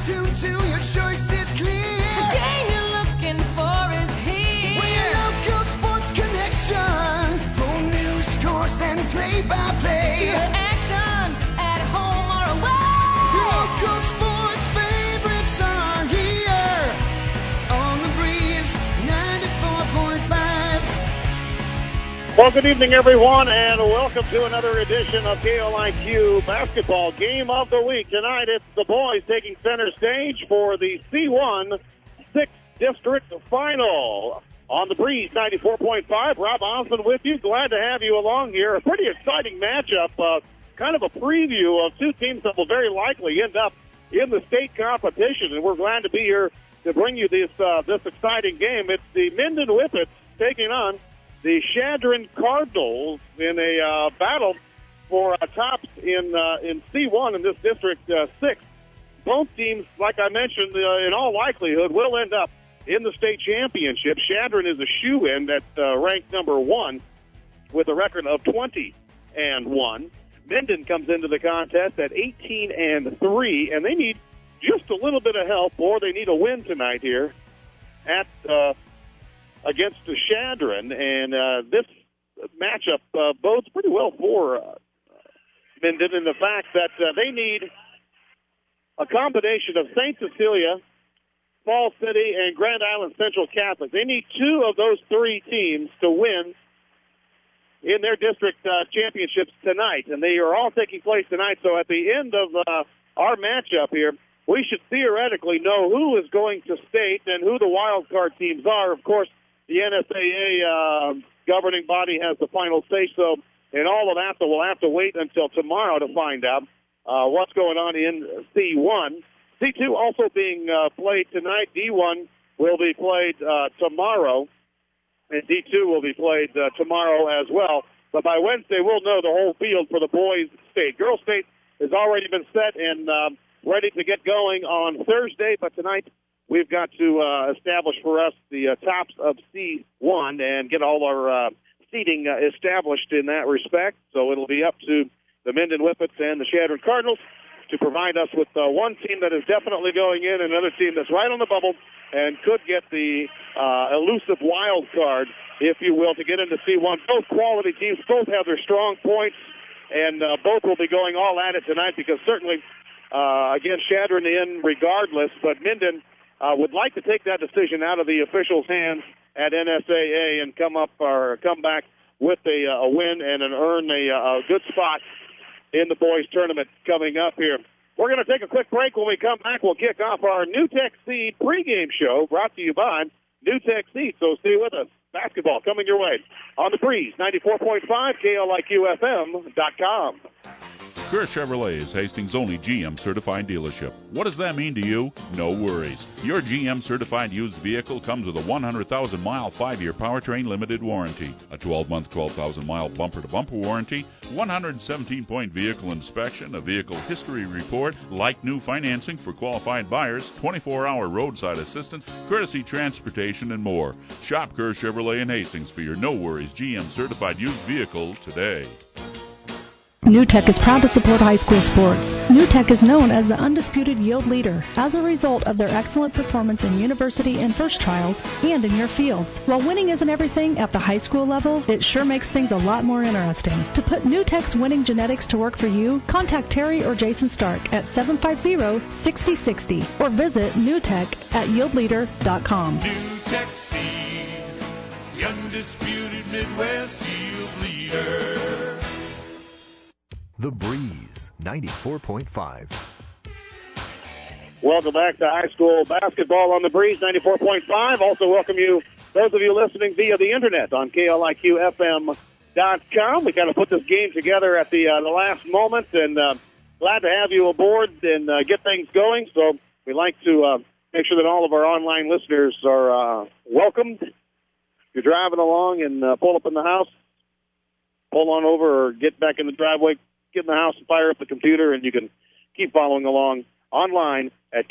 tuned to, your choice is clear. The game you're looking for is here. With your local sports connection. Full news, scores, and play-by-play. The action at home or away. Your local sports favorites are here. On the Breeze 94.5. Well, good evening, everyone, and welcome to another edition of KLIQ Basketball Game of the Week. Tonight, it's the boys taking center stage for the C1 6th District Final. On the Breeze 94.5, Rob Osmond with you. Glad to have you along here. A pretty exciting matchup, kind of a preview of two teams that will very likely end up in the state competition, and we're glad to be here to bring you this exciting game. It's the Minden Whippets taking on the Chadron Cardinals in a battle for tops in C1 in this District 6. Both teams, like I mentioned, in all likelihood, will end up in the state championship. Chadron is a shoe-in at ranked number 1 with a record of 20-1. Minden comes into the contest at 18-3, and they need just a little bit of help, or they need a win tonight here at against the Chadron, and this matchup bodes pretty well for Minden in the fact that they need a combination of St. Cecilia, Fall City, and Grand Island Central Catholic. They need two of those three teams to win in their district championships tonight, and they are all taking place tonight. So at the end of our matchup here, we should theoretically know who is going to state and who the wild card teams are. Of course, the NSAA governing body has the final say-so in all of that, so we'll have to wait until tomorrow to find out what's going on in C1. C2 also being played tonight. D1 will be played tomorrow, and D2 will be played tomorrow as well. But by Wednesday, we'll know the whole field for the boys' state. Girls' state has already been set and ready to get going on Thursday, but tonight we've got to establish for us the tops of C1 and get all our seating established in that respect. So it'll be up to the Minden Whippets and the Chadron Cardinals to provide us with one team that is definitely going in, another team that's right on the bubble and could get the elusive wild card, if you will, to get into C1. Both quality teams, both have their strong points, and both will be going all at it tonight because certainly, again, Chadron in regardless, but Minden would like to take that decision out of the officials' hands at NSAA and come back with a win and earn a good spot in the boys' tournament coming up here. We're going to take a quick break. When we come back, we'll kick off our NewTek Seed pregame show brought to you by NewTek Seed. So stay with us. Basketball coming your way on the Breeze 94.5 KLIQFM.com. Kerr Chevrolet is Hastings' only GM certified dealership. What does that mean to you? No worries. Your GM certified used vehicle comes with a 100,000-mile 5-year powertrain limited warranty, a 12-month 12,000-mile bumper-to-bumper warranty, 117-point vehicle inspection, a vehicle history report, like new financing for qualified buyers, 24-hour roadside assistance, courtesy transportation, and more. Shop Kerr Chevrolet in Hastings for your no worries GM certified used vehicle today. NewTek is proud to support high school sports. NewTek is known as the undisputed yield leader as a result of their excellent performance in university and first trials and in your fields. While winning isn't everything at the high school level, it sure makes things a lot more interesting. To put NewTek's winning genetics to work for you, contact Terry or Jason Stark at 750-6060 or visit NewTek at yieldleader.com. NewTek Seed, the undisputed Midwest yield leader. The Breeze 94.5. Welcome back to high school basketball on the Breeze 94.5. Also welcome you, those of you listening via the internet on KLIQFM.com. We kind of put this game together at the last moment, and glad to have you aboard and get things going. So we like to make sure that all of our online listeners are welcomed. If you're driving along and pull up in the house, pull on over or get back in the driveway, get in the house and fire up the computer, and you can keep following along online at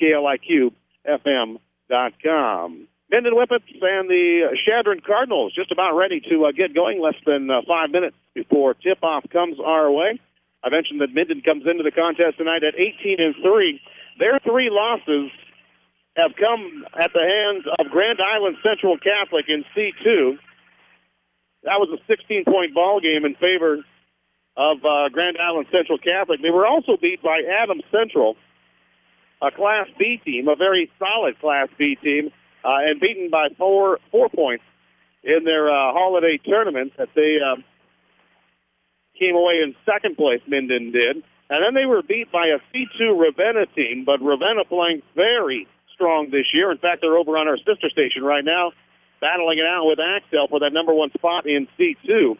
KLIQFM.com. Minden Whippets and the Chadron Cardinals just about ready to get going, less than 5 minutes before tip-off comes our way. I mentioned that Minden comes into the contest tonight at 18-3. Their 3 losses have come at the hands of Grand Island Central Catholic in C2. That was a 16-point ball game in favor of Grand Island Central Catholic. They were also beat by Adams Central, a Class B team, a very solid Class B team, and beaten by 4 points in their holiday tournament that they came away in second place, Minden did. And then they were beat by a C2 Ravenna team, but Ravenna playing very strong this year. In fact, they're over on our sister station right now, battling it out with Axtell for that number 1 spot in C2.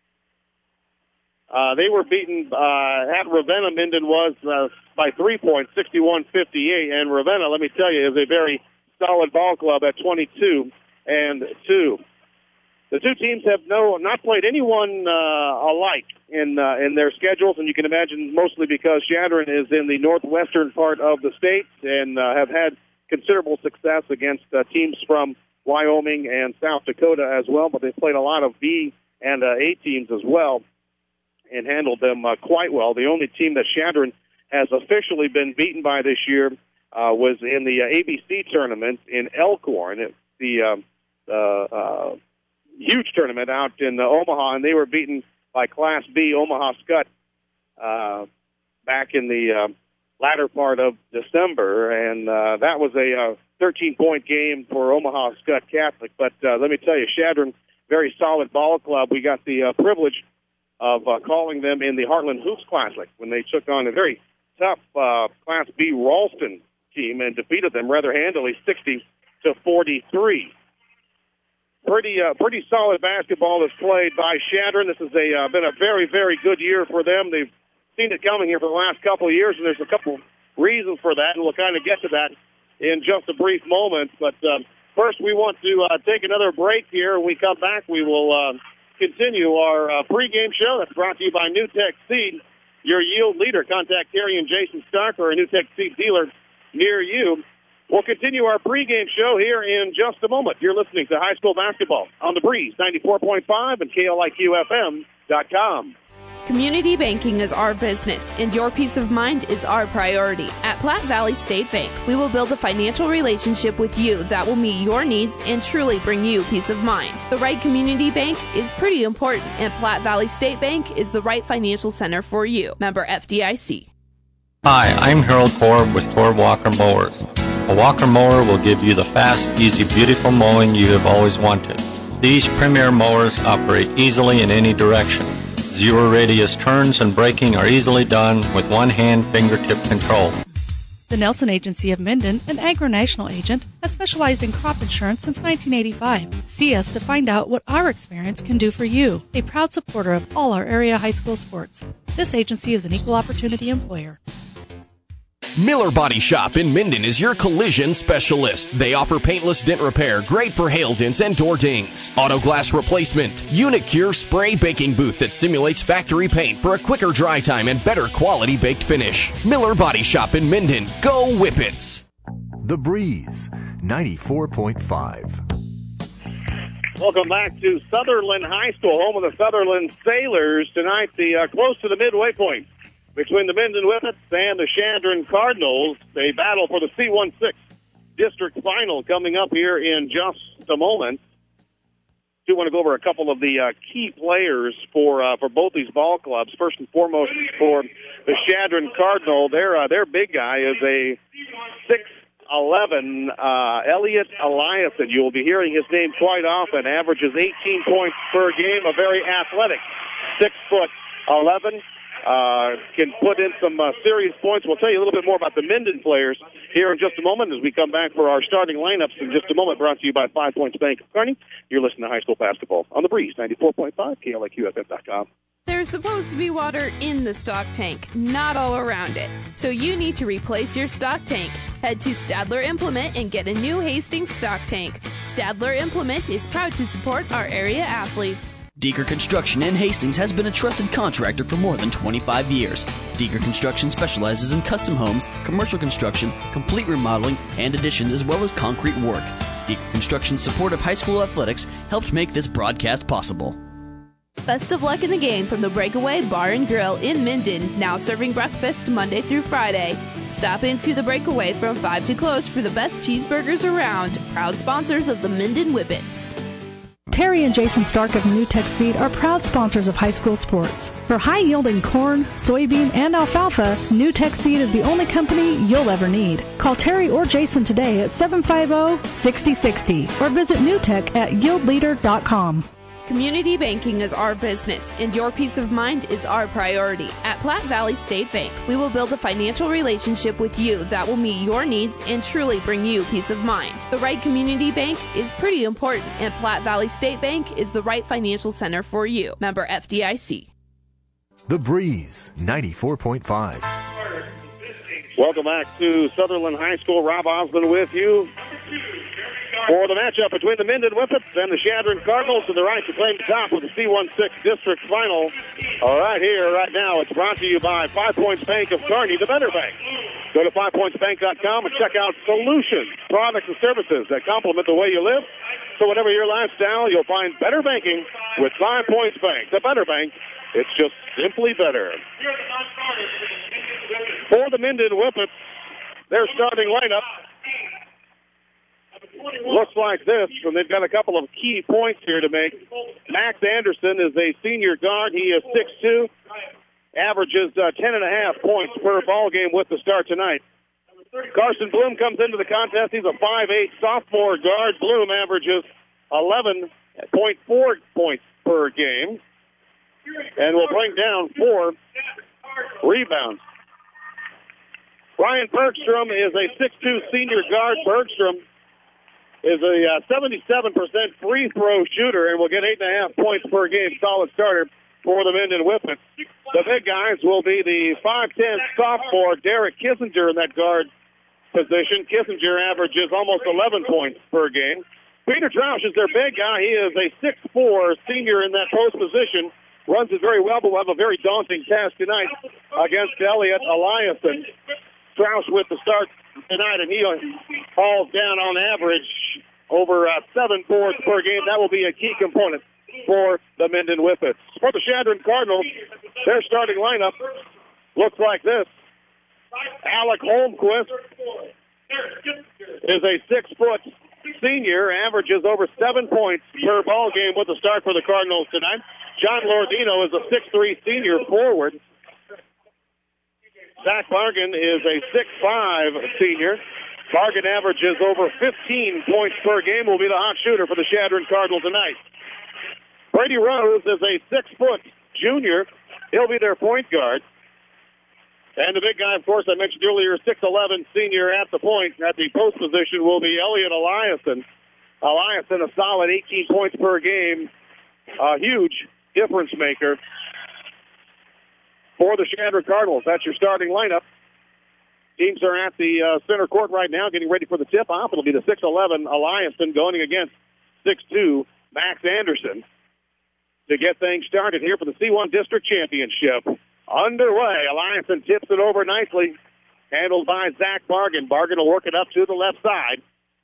They were beaten at Ravenna. Minden was by 3 points, 61-58. And Ravenna, let me tell you, is a very solid ball club at 22-2. The two teams have not played anyone alike in their schedules, and you can imagine mostly because Chadron is in the northwestern part of the state and have had considerable success against teams from Wyoming and South Dakota as well, but they've played a lot of B and A teams as well and handled them quite well. The only team that Chadron has officially been beaten by this year was in the ABC tournament in Elkhorn. It's the huge tournament out in Omaha, and they were beaten by Class B Omaha Skutt back in the latter part of December, and that was a 13-point game for Omaha Skutt Catholic. But let me tell you, Chadron, very solid ball club. We got the privilege of calling them in the Heartland Hoops Classic when they took on a very tough Class B Ralston team and defeated them rather handily, 60-43. Pretty solid basketball is played by Chadron. This has been a very, very good year for them. They've seen it coming here for the last couple of years, and there's a couple reasons for that, and we'll kind of get to that in just a brief moment. But first, we want to take another break here. When we come back, we will continue our pregame show that's brought to you by New Tech Seed, your yield leader. Contact Terry and Jason Stark or a New Tech Seed dealer near you. We'll continue our pregame show here in just a moment. You're listening to high school basketball on the Breeze 94.5 and KLIQFM.com. Community banking is our business, and your peace of mind is our priority. At Platte Valley State Bank, we will build a financial relationship with you that will meet your needs and truly bring you peace of mind. The right community bank is pretty important, and Platte Valley State Bank is the right financial center for you. Member FDIC. Hi, I'm Harold Korb with Korb Walker Mowers. A Walker mower will give you the fast, easy, beautiful mowing you have always wanted. These premier mowers operate easily in any direction. Zero radius turns and braking are easily done with one-hand fingertip control. The Nelson Agency of Minden, an agro-national agent, has specialized in crop insurance since 1985. See us to find out what our experience can do for you. A proud supporter of all our area high school sports. This agency is an equal opportunity employer. Miller Body Shop in Minden is your collision specialist. They offer paintless dent repair, great for hail dents and door dings. Auto glass replacement. Unit Cure spray baking booth that simulates factory paint for a quicker dry time and better quality baked finish. Miller Body Shop in Minden. Go Whippets. The Breeze 94.5. Welcome back to Sutherland High School, home of the Sutherland Sailors. Tonight, close to the midway point between the Minden Whippets and the Chadron Cardinals. They battle for the C16 district final coming up here in just a moment. I do want to go over a couple of the key players for both these ball clubs. First and foremost, for the Chadron Cardinal, their big guy is a 6'11", Elliot Eliason. You will be hearing his name quite often. Averages 18 points per game. A very athletic 6'11". Can put in some serious points. We'll tell you a little bit more about the Minden players here in just a moment as we come back for our starting lineups in just a moment, brought to you by 5 Points Bank of Kearney. You're listening to high school basketball on the Breeze, 94.5, KLIQFM.com. There's supposed to be water in the stock tank, not all around it. So you need to replace your stock tank. Head to Stadler Implement and get a new Hastings stock tank. Stadler Implement is proud to support our area athletes. Deeker Construction in Hastings has been a trusted contractor for more than 25 years. Deeker Construction specializes in custom homes, commercial construction, complete remodeling, and additions, as well as concrete work. Deeker Construction's support of high school athletics helped make this broadcast possible. Best of luck in the game from the Breakaway Bar and Grill in Minden, now serving breakfast Monday through Friday. Stop into the Breakaway from 5 to close for the best cheeseburgers around. Proud sponsors of the Minden Whippets. Terry and Jason Stark of New Tech Seed are proud sponsors of high school sports. For high-yielding corn, soybean, and alfalfa, New Tech Seed is the only company you'll ever need. Call Terry or Jason today at 750-6060 or visit newtech at yieldleader.com. Community banking is our business, and your peace of mind is our priority. At Platte Valley State Bank, we will build a financial relationship with you that will meet your needs and truly bring you peace of mind. The right community bank is pretty important, and Platte Valley State Bank is the right financial center for you. Member FDIC. The Breeze, 94.5. Welcome back to Sutherland High School. Rob Osmond with you for the matchup between the Minden Whippets and the Chadron Cardinals to the right to claim the top with the C16 District Final. All right, here, right now, it's brought to you by 5 Points Bank of Kearney, the Better Bank. Go to 5pointsbank.com and check out solutions, products, and services that complement the way you live. So whatever your lifestyle, you'll find better banking with 5 Points Bank. The Better Bank, it's just simply better. For the Minden Whippets, their starting lineup looks like this, and they've got a couple of key points here to make. Max Anderson is a senior guard. He is 6'2", averages 10.5 points per ball game with the start tonight. Carson Bloom comes into the contest. He's a 5'8" sophomore guard. Bloom averages 11.4 points per game and will bring down 4 rebounds. Ryan Bergstrom is a 6'2" senior guard. Bergstrom is a 77% free throw shooter and will get 8.5 points per game. Solid starter for the Minden Whippets. The big guys will be the 5'10" sophomore Derek Kissinger in that guard position. Kissinger averages almost 11 points per game. Peter Troush is their big guy. He is a 6'4" senior in that post position. Runs it very well, but will have a very daunting task tonight against Elliot Eliason. Troush with the start tonight, and he falls down on average over 7 boards per game. That will be a key component for the Minden Whippets. For the Chadron Cardinals, their starting lineup looks like this. Alec Holmquist is a 6-foot senior, averages over 7 points per ball game with the start for the Cardinals tonight. John Lordino is a 6'3" senior forward. Zach Bargan is a 6'5" senior. Bargan averages over 15 points per game, will be the hot shooter for the Chadron Cardinals tonight. Brady Rose is a 6-foot junior. He'll be their point guard. And the big guy, of course, I mentioned earlier, 6'11" senior at the point. At the post position will be Elliot Eliason. Eliason, a solid 18 points per game. A huge difference maker for the Chadron Cardinals. That's your starting lineup. Teams are at the center court right now getting ready for the tip-off. It'll be the 6'11" Eliason going against 6'2" Max Anderson to get things started here for the C1 District Championship. Underway. Eliason tips it over nicely. Handled by Zach Bargan. Bargan will work it up to the left side.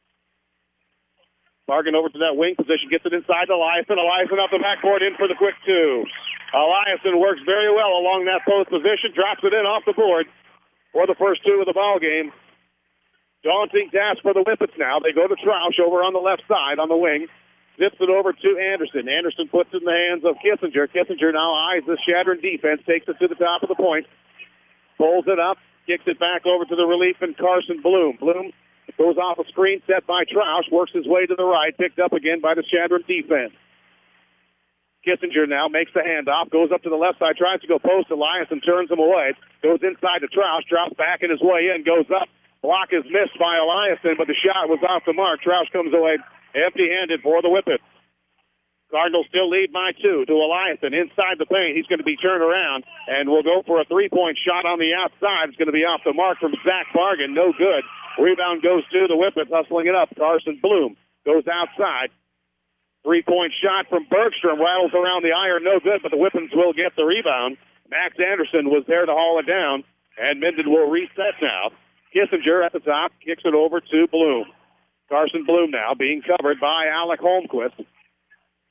Bargan over to that wing position. Gets it inside to Eliason. Eliason up the backboard in for the quick 2. Eliason works very well along that post position. Drops it in off the board for the first 2 of the ball game. Daunting task for the Whippets now. They go to Troush over on the left side on the wing. Zips it over to Anderson. Anderson puts it in the hands of Kissinger. Kissinger now eyes the Chadron defense, takes it to the top of the point, pulls it up, kicks it back over to the relief and Carson Bloom. Bloom goes off a screen set by Troush, works his way to the right, picked up again by the Chadron defense. Kissinger now makes the handoff, goes up to the left side, tries to go post. Eliason turns him away, goes inside to Troush, drops back in his way in, goes up. Block is missed by Eliason, but the shot was off the mark. Troush comes away empty-handed for the Whippets. Cardinals still lead by 2 to Eliason inside the paint. He's going to be turned around and will go for a 3-point shot on the outside. It's going to be off the mark from Zach Bargan. No good. Rebound goes to the Whippets, hustling it up. Carson Bloom goes outside. 3-point shot from Bergstrom. Rattles around the iron. No good, but the Whippets will get the rebound. Max Anderson was there to haul it down, and Minden will reset now. Kissinger at the top kicks it over to Bloom. Carson Bloom now being covered by Alec Holmquist.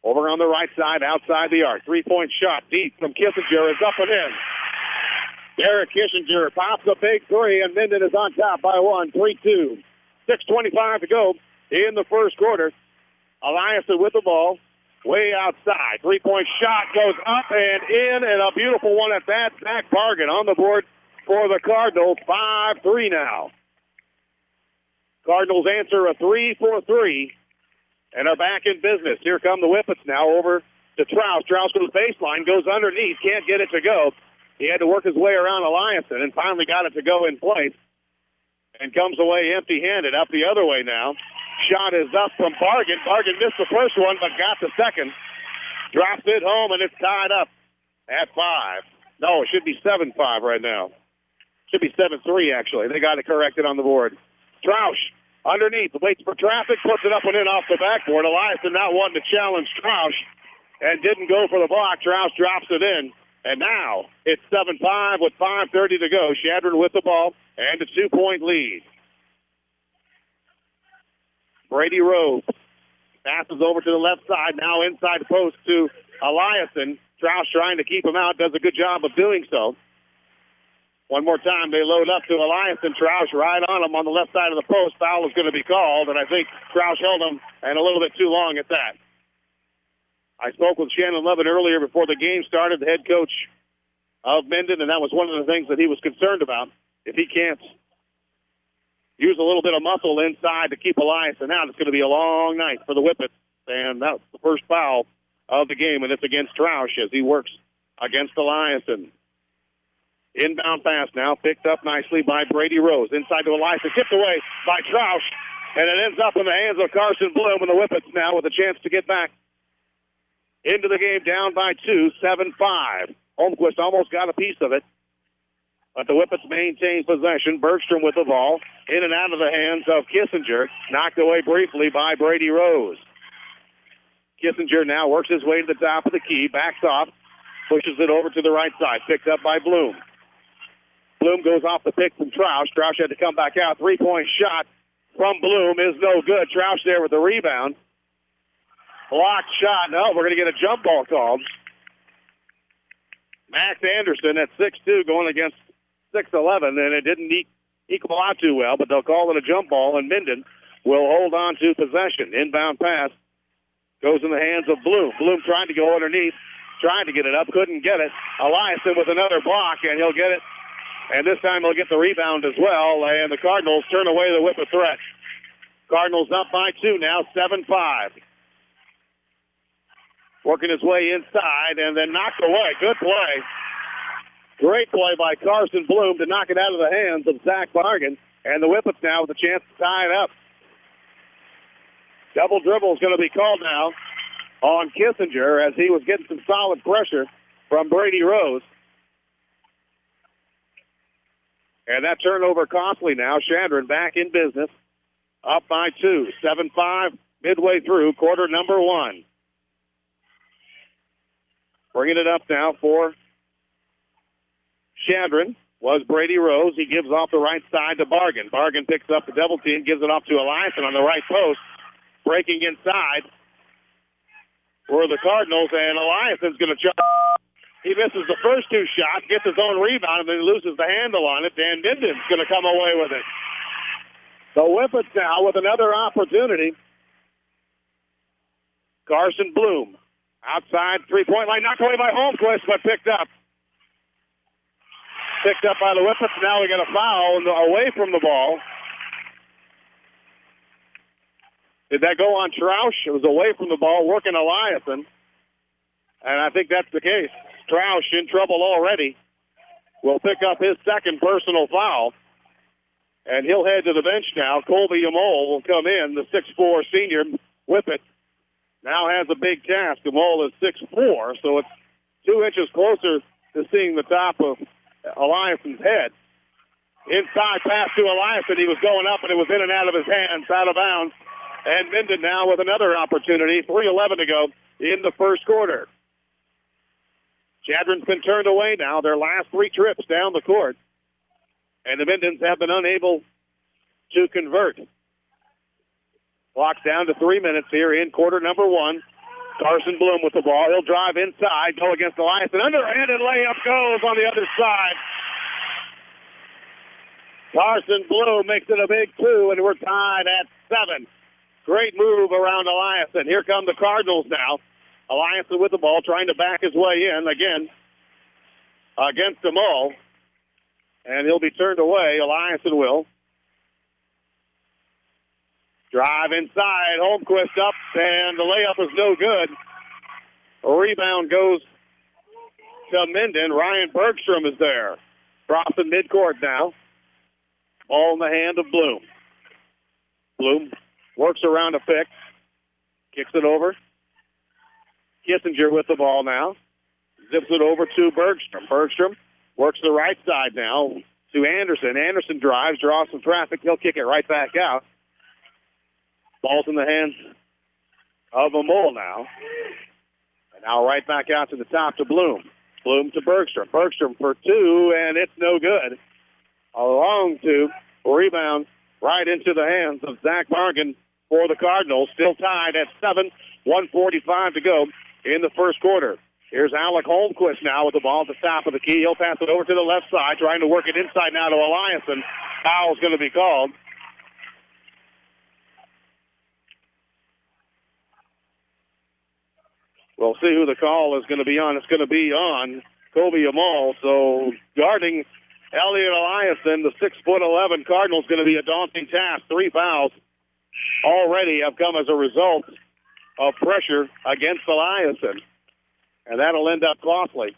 Over on the right side, outside the arc. 3-point shot deep from Kissinger is up and in. Derek Kissinger pops a big three, and Minden is on top by 1, 3-2. 6:25 to go in the first quarter. Eliason with the ball, way outside. 3-point shot goes up and in, and a beautiful one at that. Zach Bargan on the board for the Cardinals. 5-3 now. Cardinals answer a 3-for-3 and are back in business. Here come the Whippets now over to Trout. Trout goes baseline, goes underneath, can't get it to go. He had to work his way around Eliason and finally got it to go in place and comes away empty-handed. Up the other way now. Shot is up from Bargan. Bargan missed the first one but got the second. Drops it home, and it's tied up at 5. No, it should be 7-5 right now. Should be 7-3, actually. They got it corrected on the board. Troush underneath, waits for traffic, puts it up and in off the backboard. Eliason not wanting to challenge Troush and didn't go for the block. Troush drops it in. And now it's 7-5 with 5:30 to go. Shadron with the ball and a 2-point lead. Brady Rose passes over to the left side, now inside the post to Eliason. Troush trying to keep him out, does a good job of doing so. One more time, they load up to Eliason. Troush right on him on the left side of the post. Foul is going to be called, and I think Troush held him, and a little bit too long at that. I spoke with Shannon Levin earlier before the game started, the head coach of Minden, and that was one of the things that he was concerned about. If he can't use a little bit of muscle inside to keep Eliason out, it's going to be a long night for the Whippets. And that's the first foul of the game, and it's against Troush as he works against Eliason. Inbound pass now, picked up nicely by Brady Rose. Inside to Eliason, tipped away by Troush, and it ends up in the hands of Carson Bloom, and the Whippets now with a chance to get back into the game, down by 2, 7-5. Holmquist almost got a piece of it, but the Whippets maintain possession. Bergstrom with the ball, in and out of the hands of Kissinger, knocked away briefly by Brady Rose. Kissinger now works his way to the top of the key, backs off, pushes it over to the right side, picked up by Bloom. Bloom goes off the pick from Troush. Troush had to come back out. 3-point shot from Bloom is no good. Troush there with the rebound. Blocked shot. No, we're going to get a jump ball called. Max Anderson at 6'2", going against 6'11", and it didn't equal out too well, but they'll call it a jump ball, and Minden will hold on to possession. Inbound pass goes in the hands of Bloom. Bloom trying to go underneath, trying to get it up, couldn't get it. Eliason with another block, and he'll get it. And this time he'll get the rebound as well, and the Cardinals turn away the Whippet threat. Cardinals up by 2 now, 7-5. Working his way inside and then knocked away. Good play. Great play by Carson Bloom to knock it out of the hands of Zach Bargan. And the Whippets now with a chance to tie it up. Double dribble is going to be called now on Kissinger as he was getting some solid pressure from Brady Rose. And that turnover costly now. Shadron back in business. Up by 2. 7-5 midway through quarter number 1. Bringing it up now for Shadron was Brady Rose. He gives off the right side to Bargan. Bargan picks up the double team, gives it off to Eliason on the right post. Breaking inside for the Cardinals, and Eliason's going to jump. He misses the first 2 shots, gets his own rebound, and then loses the handle on it. Dan Minden's going to come away with it. The Whippets now with another opportunity. Carson Bloom. Outside three-point line, knocked away by Holmquist, but picked up. Picked up by the Whippets. Now we got a foul away from the ball. Did that go on Troush? It was away from the ball, working Eliason. And I think that's the case. Troush in trouble already. Will pick up his second personal foul. And he'll head to the bench now. Colby Amol will come in, the 6'4" senior Whippet. Now has a big task. Amol is 6'4", so it's 2 inches closer to seeing the top of Eliason's head. Inside pass to Eliason. He was going up, and it was in and out of his hands, out of bounds. And Minden now with another opportunity. 3:11 to go in the first quarter. Shadron's been turned away now. Their last 3 trips down the court. And the Mindens have been unable to convert. Clock's down to 3 minutes here in quarter number 1. Carson Bloom with the ball. He'll drive inside, go against Elias. An underhanded layup goes on the other side. Carson Bloom makes it a big 2, and we're tied at 7. Great move around Eliason. Here come the Cardinals now. Eliason with the ball, trying to back his way in again against them all. And he'll be turned away. Eliason will. Drive inside. Holmquist up, and the layup is no good. A rebound goes to Minden. Ryan Bergstrom is there. Crossing midcourt now. Ball in the hand of Bloom. Bloom works around a pick. Kicks it over. Kissinger with the ball now. Zips it over to Bergstrom. Bergstrom works the right side now to Anderson. Anderson drives, draws some traffic. He'll kick it right back out. Ball's in the hands of Amol now. And now right back out to the top to Bloom. Bloom to Bergstrom. Bergstrom for 2, and it's no good. A long 2. Rebound right into the hands of Zach Bargan for the Cardinals. Still tied at 7. 1:45 to go in the first quarter. Here's Alec Holmquist now with the ball at the top of the key. He'll pass it over to the left side, trying to work it inside now to Eliason. Foul's going to be called. We'll see who the call is going to be on. It's going to be on Kobe Amal. So guarding Elliot Eliason, the 6'11" Cardinals, going to be a daunting task. 3 fouls already have come as a result of pressure against Eliason. And that'll end up costly.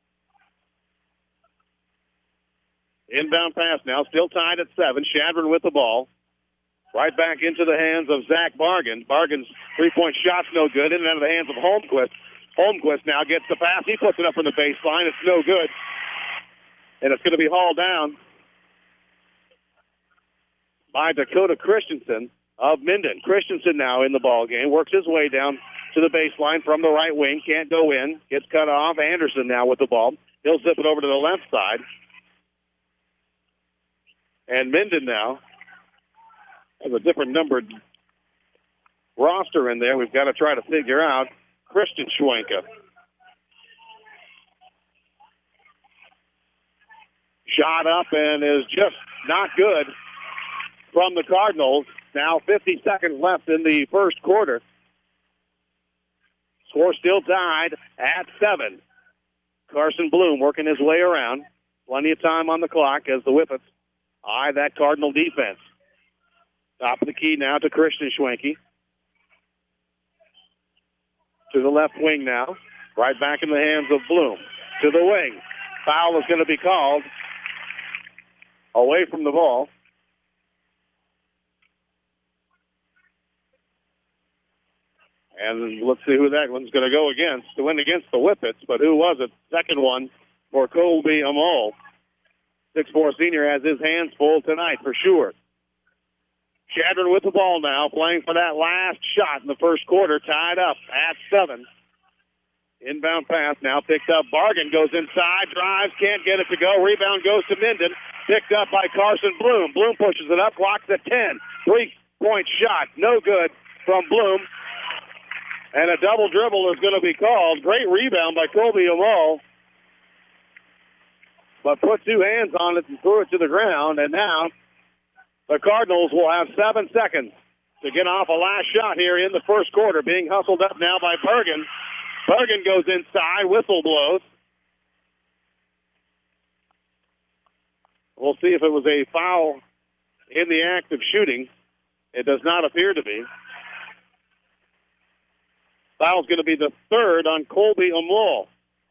Inbound pass now, still tied at 7. Shadron with the ball. Right back into the hands of Zach Bargan. Bargan's three-point shot's no good. In and out of the hands of Holmquist. Holmquist now gets the pass. He puts it up from the baseline. It's no good. And it's going to be hauled down by Dakota Christensen of Minden. Christensen now in the ball game. Works his way down to the baseline from the right wing. Can't go in. Gets cut off. Anderson now with the ball. He'll zip it over to the left side. And Minden now has a different numbered roster in there. We've got to try to figure out Christian Schwenka. Shot up and is just not good from the Cardinals. Now 50 seconds left in the first quarter. Score still tied at 7. Carson Bloom working his way around. Plenty of time on the clock as the Whippets eye that Cardinal defense. Top of the key now to Christian Schwenke. To the left wing now. Right back in the hands of Bloom. To the wing. Foul is going to be called away from the ball. And let's see who that one's going to go against. To win against the Whippets, but who was it? Second one for Colby Amol. 6'4" senior has his hands full tonight for sure. Shadron with the ball now, playing for that last shot in the first quarter, tied up at 7. Inbound pass now picked up. Bargan goes inside, drives, can't get it to go. Rebound goes to Minden, picked up by Carson Bloom. Bloom pushes it up, clock's at 10. 3-point shot, no good from Bloom. And a double dribble is going to be called. Great rebound by Colby Amal. But put 2 hands on it and threw it to the ground. And now the Cardinals will have 7 seconds to get off a last shot here in the first quarter. Being hustled up now by Bergen. Bergen goes inside. Whistle blows. We'll see if it was a foul in the act of shooting. It does not appear to be. Foul's going to be the 3rd on Colby Amal.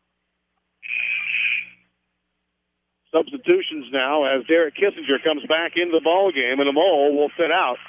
Substitutions now as Derek Kissinger comes back into the ball game, and Amal will sit out.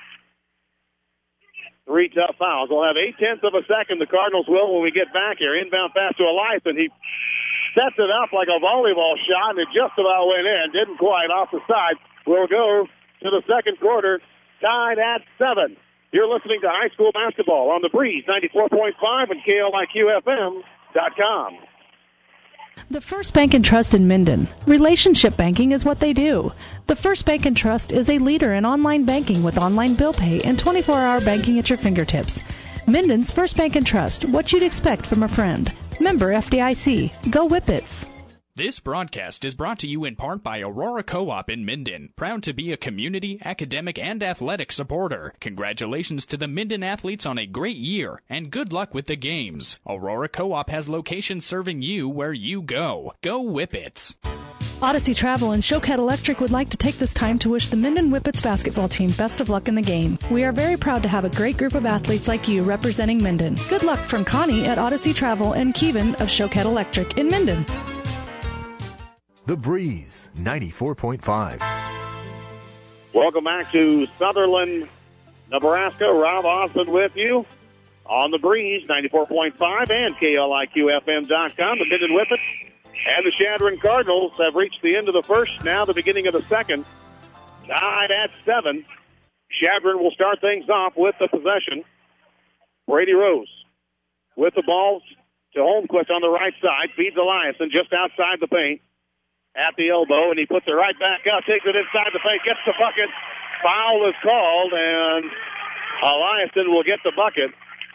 3 tough fouls. We'll have 0.8 of a second. The Cardinals will when we get back here. Inbound pass to Eliason. He sets it up like a volleyball shot, and it just about went in. Didn't quite off the side. We'll go to the second quarter, tied at 7. You're listening to high school basketball on the Breeze 94.5 and KLIQFM.com. The First Bank and Trust in Minden. Relationship banking is what they do. The First Bank and Trust is a leader in online banking with online bill pay and 24-hour banking at your fingertips. Minden's First Bank and Trust, what you'd expect from a friend. Member FDIC. Go Whippets. This broadcast is brought to you in part by Aurora Co-op in Minden, proud to be a community, academic, and athletic supporter. Congratulations to the Minden athletes on a great year, and good luck with the games. Aurora Co-op has locations serving you where you go. Go Whippets! Odyssey Travel and Showcat Electric would like to take this time to wish the Minden Whippets basketball team best of luck in the game. We are very proud to have a great group of athletes like you representing Minden. Good luck from Connie at Odyssey Travel and Kevin of Showcat Electric in Minden. The Breeze 94.5. Welcome back to Sutherland, Nebraska. Rob Osmond with you on The Breeze 94.5 and KLIQFM.com. The Minden Whippets and the Chadron Cardinals have reached the end of the first, now the beginning of the second. Tied at 7. Chadron will start things off with the possession. Brady Rose with the ball to Holmquist on the right side. Feeds Eliason just outside the paint. At the elbow, and he puts it right back up, takes it inside the paint, gets the bucket. Foul is called, and Eliason will get the bucket.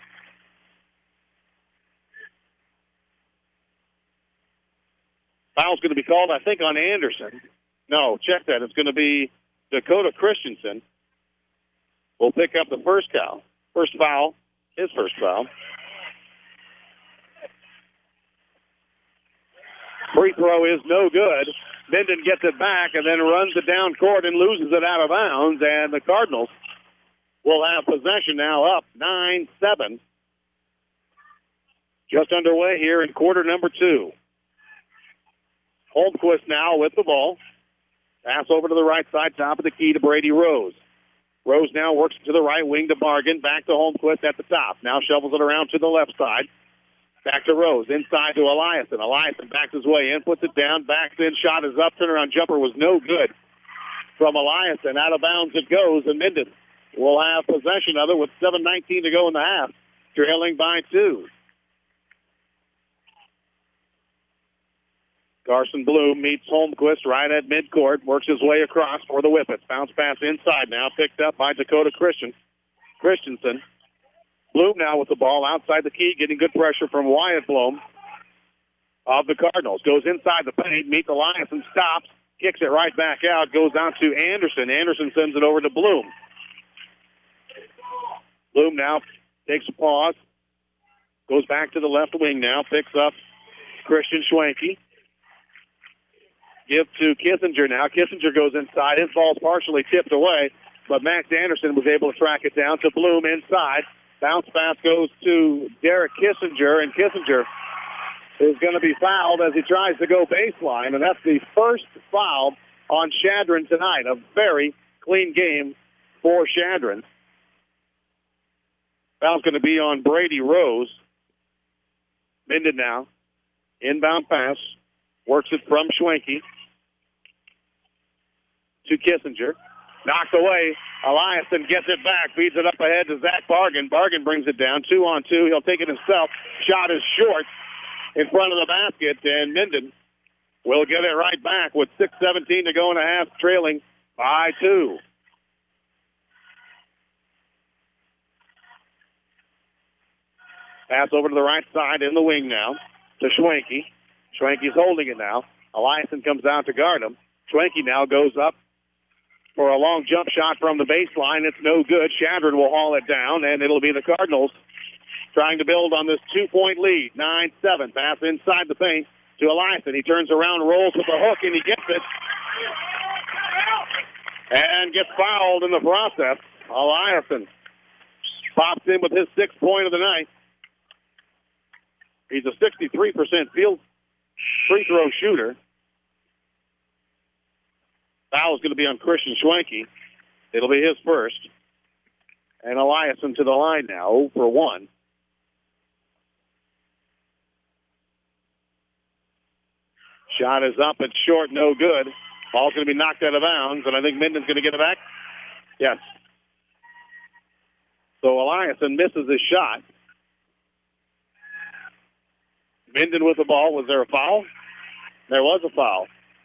Foul's going to be called, I think, on Anderson. No, check that. It's going to be Dakota Christensen. Will pick up the first foul. His first foul. Free throw is no good. Minden gets it back and then runs it down court and loses it out of bounds. And the Cardinals will have possession now, up 9-7. Just underway here in quarter number 2. Holmquist now with the ball. Pass over to the right side, top of the key to Brady Rose. Rose now works to the right wing to Bargan. Back to Holmquist at the top. Now shovels it around to the left side. Back to Rose, inside to Eliason. Eliason backs his way in, puts it down, backs in, shot is up, turnaround jumper was no good from Eliason. Out of bounds it goes, and Minden will have possession of it with 7:19 to go in the half, trailing by 2. Carson Bloom meets Holmquist right at midcourt, works his way across for the Whippets. Bounce pass inside now, picked up by Dakota Christensen. Bloom now with the ball outside the key, getting good pressure from Wyatt Bloom of the Cardinals. Goes inside the paint, meets Eliason, stops, kicks it right back out, goes out to Anderson. Anderson sends it over to Bloom. Bloom now takes a pause, goes back to the left wing now, picks up Christian Schwenke. Give to Kissinger now. Kissinger goes inside. His ball's partially tipped away, but Max Anderson was able to track it down to Bloom inside. Bounce pass goes to Derek Kissinger, and Kissinger is going to be fouled as he tries to go baseline, and that's the first foul on Chadron tonight. A very clean game for Chadron. Foul's going to be on Brady Rose. Minden now. Inbound pass. Works it from Schwenke to Kissinger. Knocked away. Eliason gets it back. Feeds it up ahead to Zach Bargan. Bargan brings it down. 2-on-2. He'll take it himself. Shot is short in front of the basket, and Minden will get it right back with 6:17 to go in the half, trailing by 2. Pass over to the right side in the wing now to Schwenke. Schwenke's holding it now. Eliason comes out to guard him. Schwenke now goes up for a long jump shot from the baseline. It's no good. Chadron will haul it down, and it'll be the Cardinals trying to build on this 2-point lead. 9-7. Pass inside the paint to Eliason. He turns around, rolls with the hook, and he gets it. And gets fouled in the process. Eliason pops in with his 6th point of the night. He's a 63% free throw shooter. Foul is going to be on Christian Schwenke. It'll be his first. And Eliason to the line now, 0 for 1. Shot is up and short, no good. Ball's going to be knocked out of bounds, and I think Minden's going to get it back. Yes. So Eliason misses his shot. Minden with the ball. Was there a foul? There was a foul.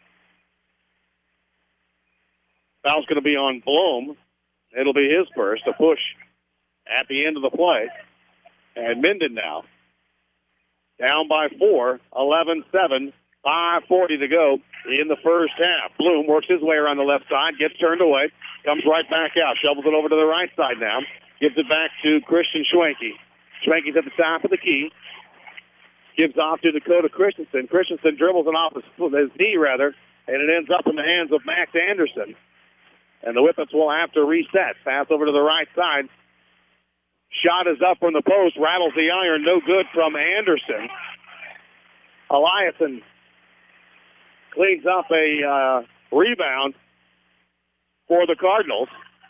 Foul's going to be on Bloom. It'll be his first. A push at the end of the play. And Minden now down by 4, 11-7, 5:40 to go in the first half. Bloom works his way around the left side, gets turned away, comes right back out, shovels it over to the right side now, gives it back to Christian Schwenke. Schwenke's at the top of the key, gives off to Dakota Christensen. Christensen dribbles it off his knee, and it ends up in the hands of Max Anderson. And the Whippets will have to reset. Pass over to the right side. Shot is up from the post, rattles the iron, no good from Anderson. Eliason cleans up a rebound for the Cardinals.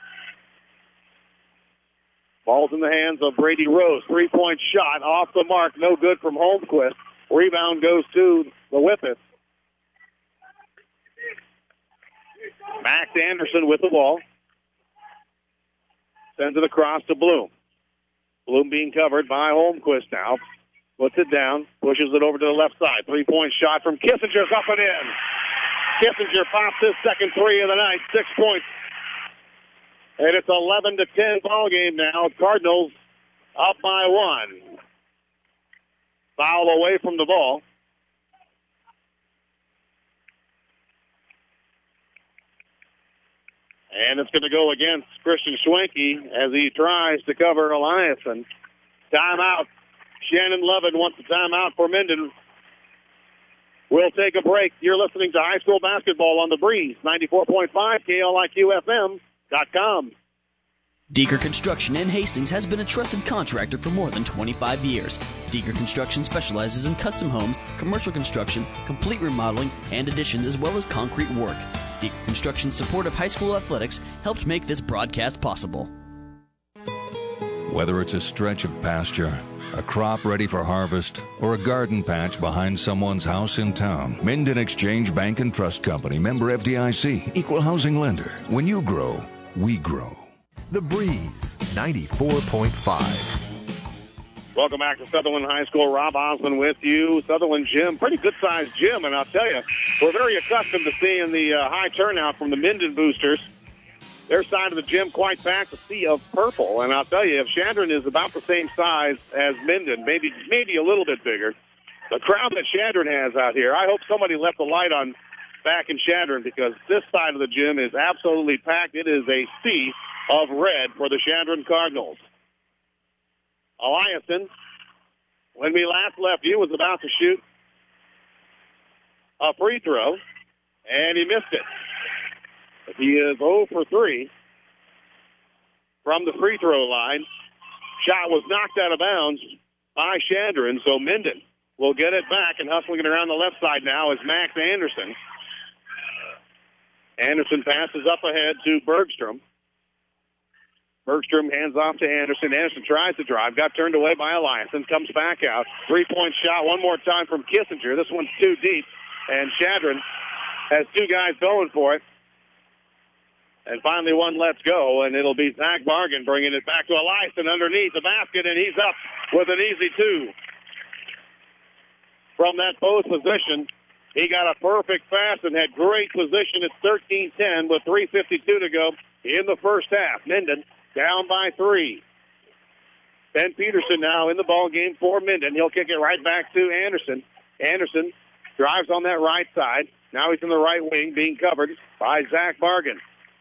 Ball's in the hands of Brady Rose. 3-point shot off the mark, no good from Holmquist. Rebound goes to the Whippets. Max Anderson with the ball. Sends it across to Bloom. Bloom being covered by Holmquist now. Puts it down, pushes it over to the left side. 3-point shot from Kissinger's up and in. Kissinger pops his second three of the night, 6 points. And it's 11-10 ball game now. Cardinals up by 1. Foul away from the ball. And it's going to go against Christian Schwenke as he tries to cover Eliason. Timeout. Shannon Lovin wants a timeout for Minden. We'll take a break. You're listening to high school basketball on the Breeze, 94.5 KLIQFM.com. Deeker Construction in Hastings has been a trusted contractor for more than 25 years. Deeker Construction specializes in custom homes, commercial construction, complete remodeling, and additions, as well as concrete work. Deeker Construction's support of high school athletics helped make this broadcast possible. Whether it's a stretch of pasture, a crop ready for harvest, or a garden patch behind someone's house in town, Minden Exchange Bank and Trust Company, member FDIC, equal housing lender. When you grow, we grow. The Breeze, 94.5. Welcome back to Sutherland High School. Rob Osmond with you. Sutherland gym, pretty good-sized gym, and I'll tell you, we're very accustomed to seeing the high turnout from the Minden boosters. Their side of the gym quite packed, a sea of purple. And I'll tell you, if Chandron is about the same size as Minden, maybe a little bit bigger, the crowd that Chandron has out here, I hope somebody left the light on back in Chandron, because this side of the gym is absolutely packed. It is a sea of red for the Chandron Cardinals. Eliason, when we last left you, was about to shoot a free throw, and he missed it. He is 0 for 3 from the free throw line. Shot was knocked out of bounds by Chandron, so Minden will get it back, and hustling it around the left side now is Max Anderson. Anderson passes up ahead to Bergstrom. Bergstrom hands off to Anderson. Anderson tries to drive, got turned away by Eliason, comes back out. 3-point shot one more time from Kissinger. This one's too deep, and Chandron has two guys going for it. And finally one lets go, and it'll be Zach Bargan bringing it back to Eliason underneath the basket, and he's up with an easy two. From that post position, he got a perfect pass and had great position. It's 13-10 with 3:52 to go in the first half. Minden down by 3. Ben Peterson now in the ball game for Minden. He'll kick it right back to Anderson. Anderson drives on that right side. Now he's in the right wing, being covered by Zach Bargan.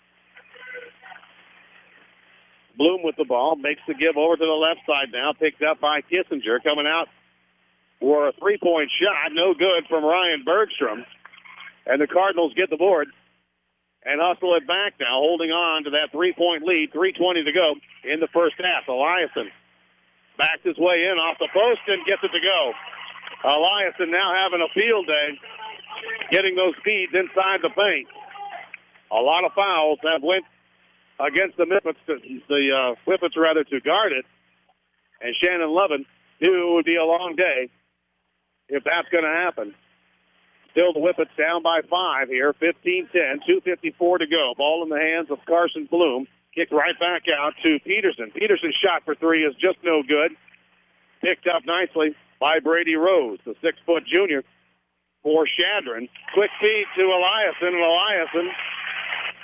Bloom with the ball, makes the give over to the left side now, picked up by Kissinger, coming out for a 3-point shot, no good from Ryan Bergstrom. And the Cardinals get the board and hustle it back now, holding on to that 3-point lead, 3:20 to go in the first half. Eliason backs his way in off the post and gets it to go. Eliason now having a field day, getting those speeds inside the paint. A lot of fouls that went against the Whippets rather to guard it. And Shannon Lovin knew it would be a long day if that's going to happen. Still the Whippets down by 5 here, 15-10, 2:54 to go. Ball in the hands of Carson Bloom. Kicked right back out to Peterson. Peterson's shot for 3 is just no good. Picked up nicely by Brady Rose, the 6-foot junior for Chandron. Quick feed to Eliason, and Eliason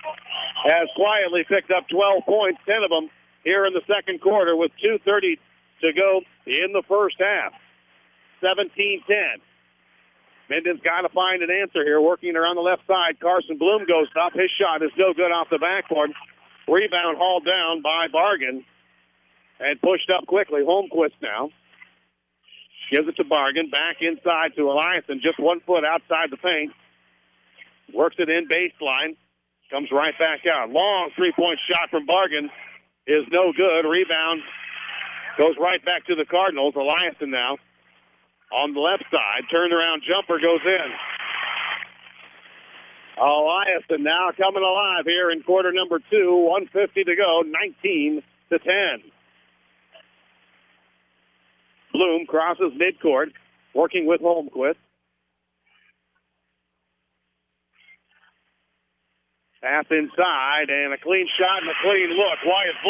has quietly picked up 12 points, 10 of them here in the second quarter with 2:36 to go in the first half. 17-10. Minden's got to find an answer here. Working around the left side, Carson Bloom goes up. His shot is no good off the backboard. Rebound hauled down by Bargan and pushed up quickly. Holmquist now gives it to Bargan. Back inside to Eliason. Just 1 foot outside the paint. Works it in baseline. Comes right back out. Long three-point shot from Bargan is no good. Rebound goes right back to the Cardinals. Eliason now on the left side. Turnaround jumper goes in. Eliason now coming alive here in quarter number 2. 1:50 to go. 19-10. Bloom crosses midcourt, working with Holmquist. Pass inside, and a clean shot and a clean look.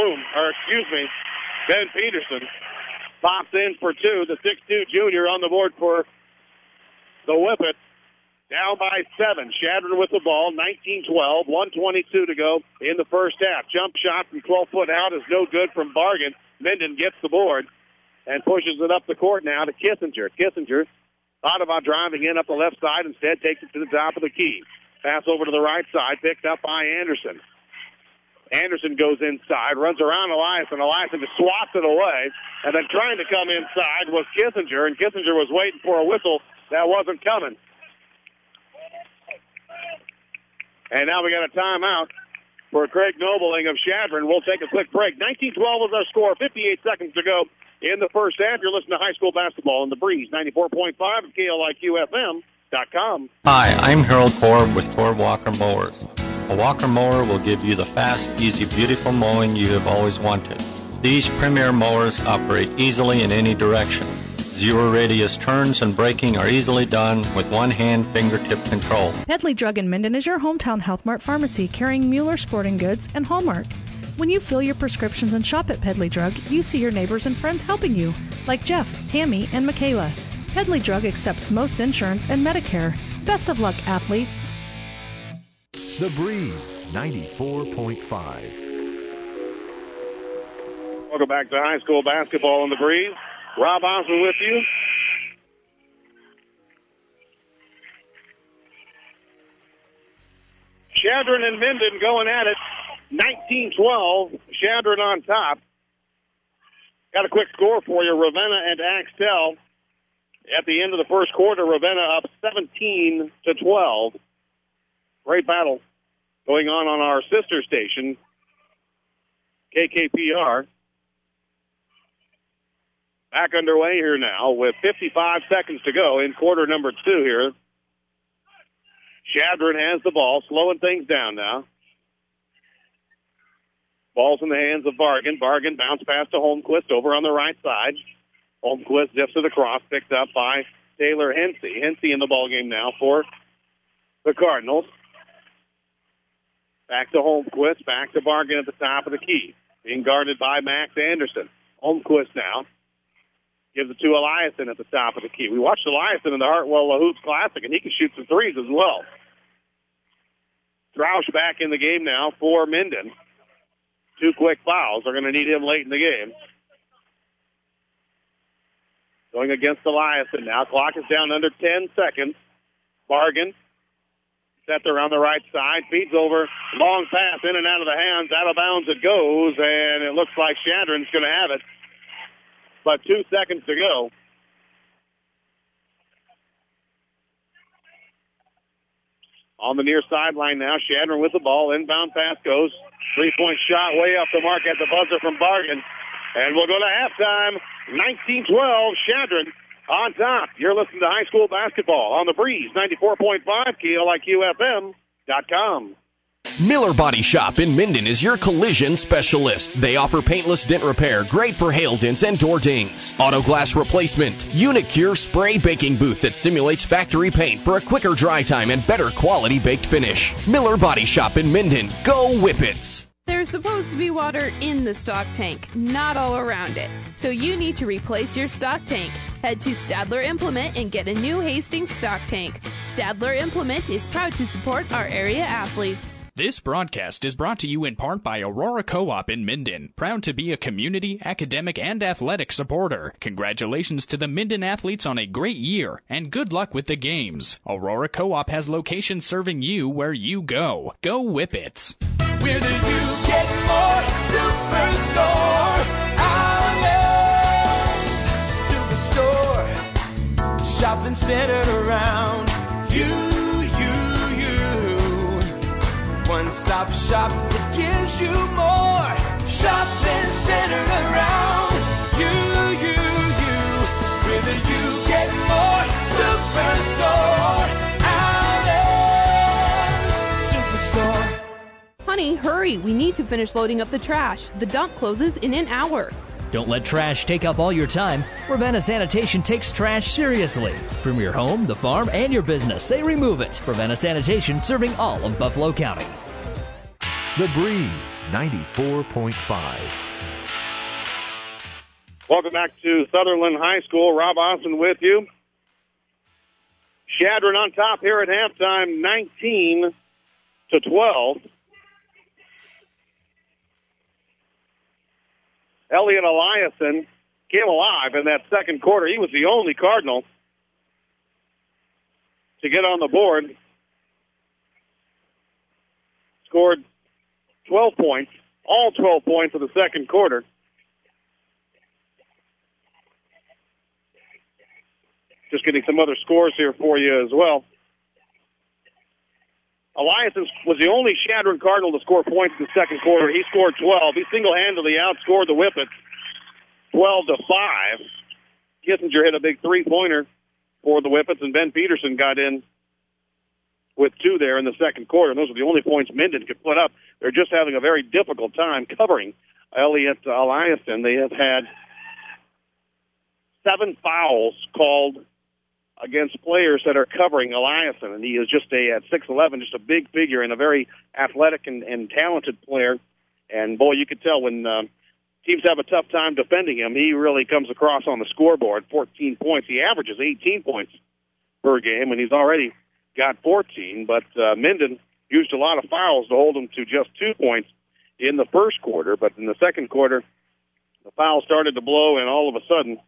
Ben Peterson pops in for 2. The 6'2 junior on the board for the Whippet. Down by 7. Shadron with the ball, 19-12, 1:22 to go in the first half. Jump shot from 12 foot out is no good from Bargan. Minden gets the board and pushes it up the court now to Kissinger. Kissinger thought about driving in up the left side, instead takes it to the top of the key. Pass over to the right side, picked up by Anderson. Anderson goes inside, runs around Eliason. Eliason just swats it away, and then trying to come inside was Kissinger, and Kissinger was waiting for a whistle that wasn't coming. And now we got a timeout for Craig Nobling of Shadron. We'll take a quick break. 19-12 is our score, 58 seconds to go in the first half. You're listening to high school basketball in the Breeze, 94.5 at KLIQ-FM.com. Hi, I'm Harold Korb with Korb Walker Mowers. A Walker mower will give you the fast, easy, beautiful mowing you have always wanted. These premier mowers operate easily in any direction. Zero radius turns and braking are easily done with one-hand fingertip control. Pedley Drug in Minden is your hometown Health Mart pharmacy carrying Mueller Sporting Goods and Hallmark. When you fill your prescriptions and shop at Pedley Drug, you see your neighbors and friends helping you, like Jeff, Tammy, and Michaela. Pedley Drug accepts most insurance and Medicare. Best of luck, athletes. The Breeze, 94.5. Welcome back to high school basketball in the Breeze. Rob Osmond with you. Shadron and Minden going at it. 19-12. Shadron on top. Got a quick score for you. Ravenna and Axtell. At the end of the first quarter, Ravenna up 17-12. Great battle going on our sister station, KKPR. Back underway here now with 55 seconds to go in quarter number 2 here. Shadron has the ball, slowing things down now. Ball's in the hands of Bargan. Bargan bounce pass to Holmquist over on the right side. Holmquist zips it across, picked up by Taylor Hensey. Hensey in the ballgame now for the Cardinals. Back to Holmquist, back to Bargan at the top of the key. Being guarded by Max Anderson. Holmquist now gives it to Eliason at the top of the key. We watched Eliason in the Hartwell Hoops Classic, and he can shoot some threes as well. Strausch back in the game now for Minden. 2 quick fouls. They're going to need him late in the game. Going against Eliason now. Clock is down under 10 seconds. Bargan set there on the right side. Feeds over. Long pass in and out of the hands. Out of bounds it goes, and it looks like Shadron's going to have it. But 2 seconds to go. On the near sideline now, Shadron with the ball. Inbound pass goes. 3-point shot way off the mark at the buzzer from Bargan. And we'll go to halftime. 19-12, Shadron on top. You're listening to high school basketball on the Breeze, 94.5, KLIQ-FM.com. Miller Body Shop in Minden is your collision specialist. They offer paintless dent repair, great for hail dents and door dings. Auto glass replacement. Unicure spray baking booth that simulates factory paint for a quicker dry time and better quality baked finish. Miller Body Shop in Minden. Go Whippets! There's supposed to be water in the stock tank, not all around it. So you need to replace your stock tank. Head to Stadler Implement and get a new Hastings stock tank. Stadler Implement is proud to support our area athletes. This broadcast is brought to you in part by Aurora Co-op in Minden, proud to be a community, academic, and athletic supporter. Congratulations to the Minden athletes on a great year, and good luck with the games. Aurora Co-op has locations serving you where you go. Go Whippets! We're the You Get More Superstore. Outlets Superstore. Shopping centered around you. One-stop shop that gives you more. Shopping centered around you. We're the You Get More Superstore. Honey, hurry. We need to finish loading up the trash. The dump closes in an hour. Don't let trash take up all your time. Ravenna Sanitation takes trash seriously. From your home, the farm, and your business, they remove it. Ravenna Sanitation, serving all of Buffalo County. The Breeze 94.5. Welcome back to Sutherland High School. Rob Austin with you. Chadron on top here at halftime, 19-12. Elliot Eliason came alive in that second quarter. He was the only Cardinal to get on the board. Scored 12 points, all 12 points of the second quarter. Just getting some other scores here for you as well. Eliason was the only Chadron Cardinal to score points in the second quarter. He scored 12. He single-handedly outscored the Whippets 12-5. Kissinger hit a big three-pointer for the Whippets, and Ben Peterson got in with two there in the second quarter. And those are the only points Minden could put up. They're just having a very difficult time covering Elliot Eliason. They have had 7 fouls called against players that are covering Eliason, and he is just at 6'11", just a big figure and a very athletic and talented player. And, boy, you could tell when teams have a tough time defending him, he really comes across on the scoreboard, 14 points. He averages 18 points per game, and he's already got 14. But Minden used a lot of fouls to hold him to just 2 points in the first quarter. But in the second quarter, the foul started to blow, and all of a sudden,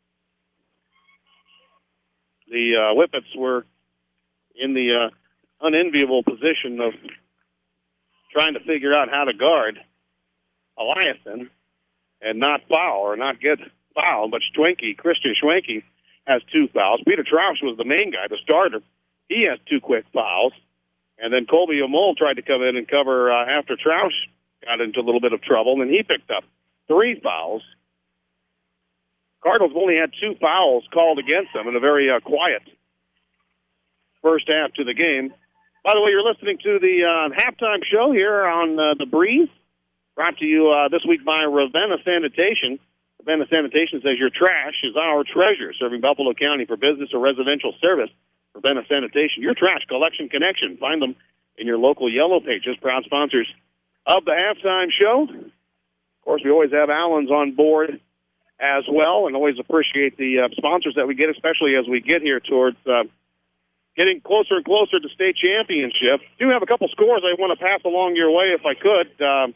the Whippets were in the unenviable position of trying to figure out how to guard Eliason and not foul or not get fouled. But Christian Schwenke, has 2 fouls. Peter Trausch was the main guy, the starter. He has 2 quick fouls. And then Colby Amol tried to come in and cover after Trausch got into a little bit of trouble, and he picked up 3 fouls. Cardinals only had 2 fouls called against them in a very quiet first half to the game. By the way, you're listening to the halftime show here on The Breeze, brought to you this week by Ravenna Sanitation. Ravenna Sanitation says your trash is our treasure, serving Buffalo County for business or residential service. Ravenna Sanitation, your trash collection connection. Find them in your local Yellow Pages, proud sponsors of the halftime show. Of course, we always have Allen's on board as well, and always appreciate the sponsors that we get, especially as we get here towards getting closer and closer to state championship. Do have a couple scores I want to pass along your way if I could.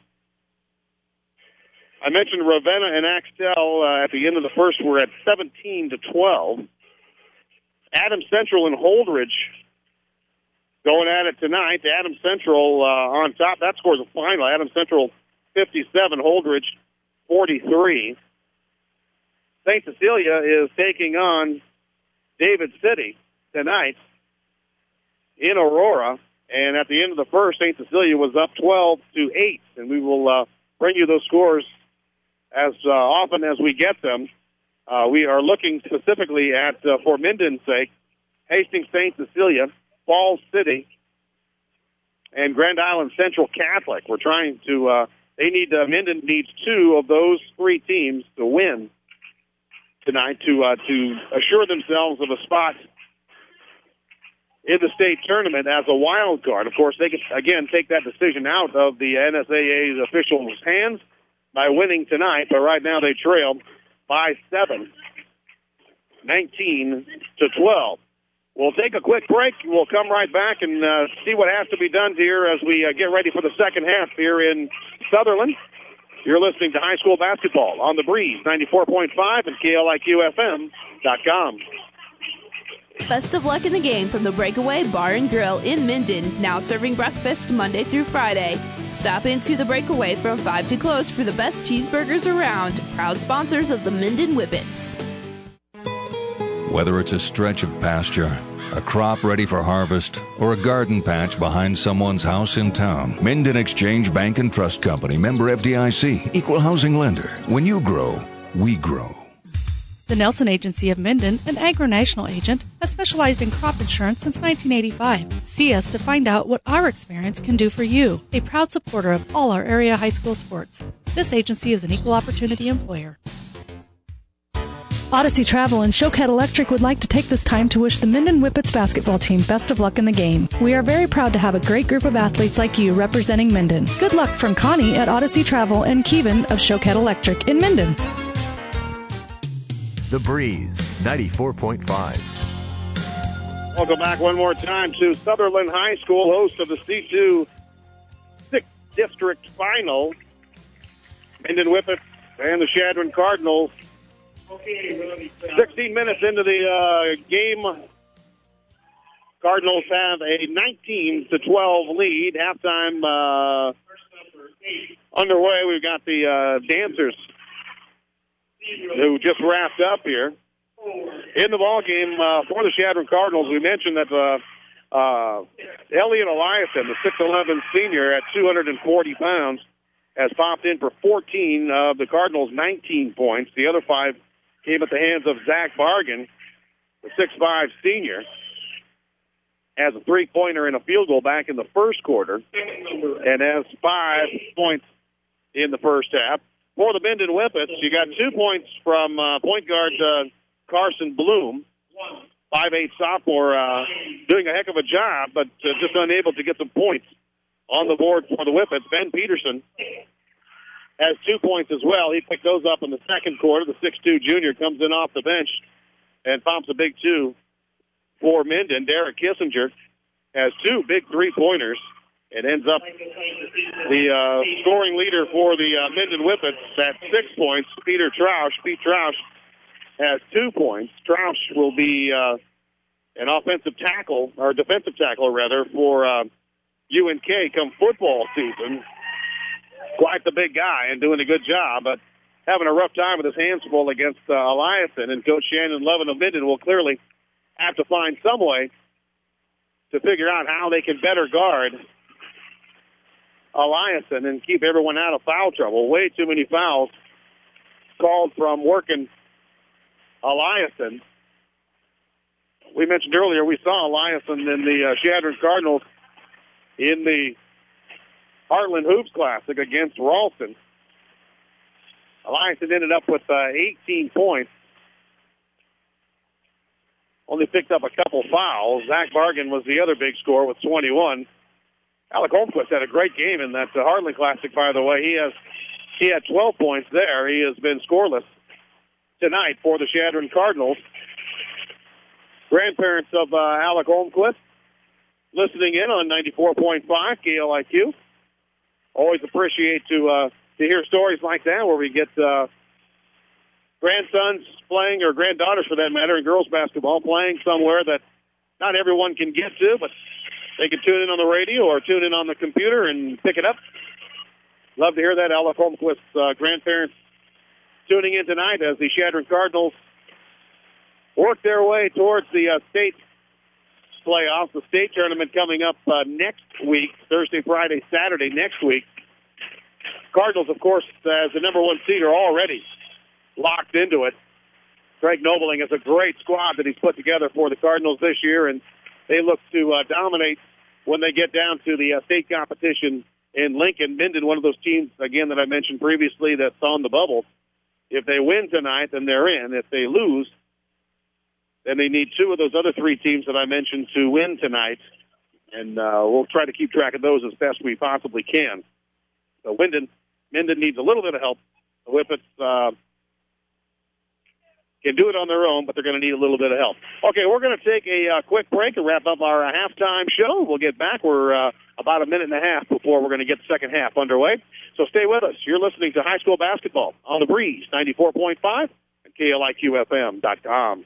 I mentioned Ravenna and Axtell at the end of the first were at 17-12. Adams Central and Holdridge going at it tonight. Adams Central on top. That scores a final. Adams Central 57, Holdridge 43. St. Cecilia is taking on David City tonight in Aurora. And at the end of the first, St. Cecilia was up 12-8. And we will bring you those scores as often as we get them. We are looking specifically at, for Minden's sake, Hastings St. Cecilia, Falls City, and Grand Island Central Catholic. We're trying to, Minden needs 2 of those 3 teams to win tonight to assure themselves of a spot in the state tournament as a wild card. Of course, they can, again, take that decision out of the NSAA's officials' hands by winning tonight, but right now they trail by 7, 19-12. We'll take a quick break. We'll come right back and see what has to be done here as we get ready for the second half here in Sutherland. You're listening to high school basketball on The Breeze, 94.5 and KLIQFM.com. Best of luck in the game from the Breakaway Bar and Grill in Minden, now serving breakfast Monday through Friday. Stop into the Breakaway from 5 to close for the best cheeseburgers around. Proud sponsors of the Minden Whippets. Whether it's a stretch of pasture, a crop ready for harvest, or a garden patch behind someone's house in town, Minden Exchange Bank and Trust Company, member FDIC, equal housing lender. When you grow, we grow. The Nelson Agency of Minden, an agro-national agent, has specialized in crop insurance since 1985. See us to find out what our experience can do for you. A proud supporter of all our area high school sports. This agency is an equal opportunity employer. Odyssey Travel and Showcat Electric would like to take this time to wish the Minden Whippets basketball team best of luck in the game. We are very proud to have a great group of athletes like you representing Minden. Good luck from Connie at Odyssey Travel and Kevin of Showcat Electric in Minden. The Breeze, 94.5. Welcome back one more time to Sutherland High School, host of the C2 6th District Final. Minden Whippets and the Chadron Cardinals. 16 minutes into the game, Cardinals have a 19-12 lead. Halftime underway. We've got the dancers who just wrapped up here. In the ball game for the Chadron Cardinals, we mentioned that Elliot Eliason, the 6'11 senior at 240 pounds, has popped in for 14 of the Cardinals' 19 points. The other 5 came at the hands of Zach Bargan, the 6'5 senior, has a 3-pointer and a field goal back in the first quarter and has 5 points in the first half. For the Minden Whippets, you got 2 points from point guard Carson Bloom, 5'8 sophomore, doing a heck of a job, but just unable to get some points on the board for the Whippets. Ben Peterson has 2 points as well. He picked those up in the second quarter. The 6'2 junior comes in off the bench and pumps a big 2 for Minden. Derek Kissinger has 2 big 3-pointers and ends up the scoring leader for the Minden Whippets at 6 points. Pete Troush has 2 points. Troush will be an offensive tackle, or defensive tackle rather, for UNK come football season. Quite the big guy and doing a good job, but having a rough time with his hands full against Eliason. And Coach Shannon Levin of Minden will clearly have to find some way to figure out how they can better guard Eliason and keep everyone out of foul trouble. Way too many fouls called from working Eliason. We mentioned earlier we saw Eliason in the Chadron Cardinals in the Heartland Hoops Classic against Ralston. Eliason ended up with 18 points. Only picked up a couple fouls. Zach Bargan was the other big scorer with 21. Alec Holmquist had a great game in that Heartland Classic, by the way. He had 12 points there. He has been scoreless tonight for the Chadron Cardinals. Grandparents of Alec Holmquist listening in on 94.5 KLIQ. Always appreciate to hear stories like that where we get grandsons playing, or granddaughters for that matter, in girls basketball playing somewhere that not everyone can get to, but they can tune in on the radio or tune in on the computer and pick it up. Love to hear that. Alec Holmquist's grandparents tuning in tonight as the Chadron Cardinals work their way towards the state playoffs. The state tournament coming up next week, Thursday, Friday, Saturday next week. Cardinals, of course, as the number 1 seed, are already locked into it. Greg Nobling has a great squad that he's put together for the Cardinals this year, and they look to dominate when they get down to the state competition in Lincoln. Minden, one of those teams, again, that I mentioned previously that's on the bubble. If they win tonight, then they're in. If they lose, then they need 2 of those other 3 teams that I mentioned to win tonight. And we'll try to keep track of those as best we possibly can. So Minden needs a little bit of help. The Whippets can do it on their own, but they're going to need a little bit of help. Okay, we're going to take a quick break and wrap up our halftime show. We'll get back. We're about a minute and a half before we're going to get the second half underway. So stay with us. You're listening to High School Basketball on the Breeze, 94.5 and KLIQFM.com.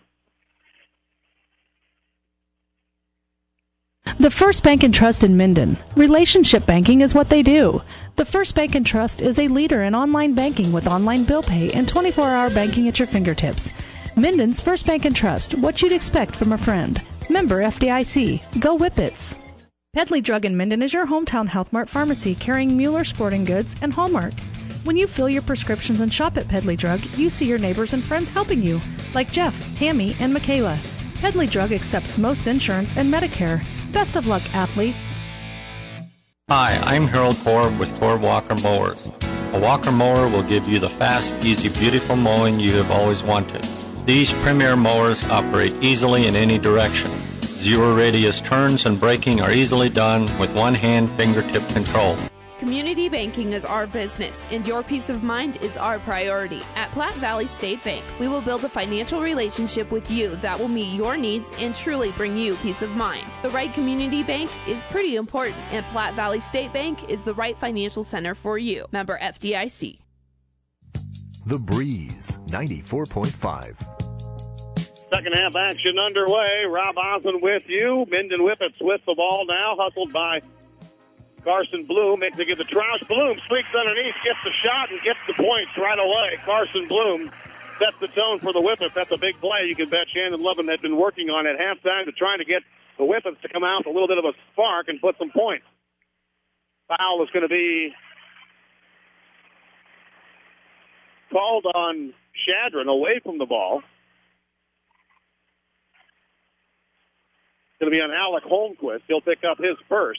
The First Bank and Trust in Minden. Relationship banking is what they do. The First Bank and Trust is a leader in online banking with online bill pay and 24-hour banking at your fingertips. Minden's First Bank and Trust, what you'd expect from a friend. Member FDIC. Go Whippets. Pedley Drug in Minden is your hometown Health Mart pharmacy carrying Mueller Sporting Goods and Hallmark. When you fill your prescriptions and shop at Pedley Drug, you see your neighbors and friends helping you, like Jeff, Tammy, and Michaela. Pedley Drug accepts most insurance and Medicare. Best of luck, athletes. Hi, I'm Harold Korb with Korb Walker Mowers. A Walker mower will give you the fast, easy, beautiful mowing you have always wanted. These premier mowers operate easily in any direction. Zero radius turns and braking are easily done with one-hand fingertip control. Community banking is our business, and your peace of mind is our priority. At Platte Valley State Bank, we will build a financial relationship with you that will meet your needs and truly bring you peace of mind. The right community bank is pretty important, and Platte Valley State Bank is the right financial center for you. Member FDIC. The Breeze, 94.5. Second half action underway. Rob Osmond with you. Minden Whippets with the ball now, hustled by Carson Bloom, mixing it to Troush. Bloom streaks underneath, gets the shot, and gets the points right away. Carson Bloom sets the tone for the Whippets. That's a big play. You can bet Shannon Lovin had been working on at halftime to try to get the Whippets to come out with a little bit of a spark and put some points. Foul is going to be called on Shadron away from the ball. It's going to be on Alec Holmquist. He'll pick up his first.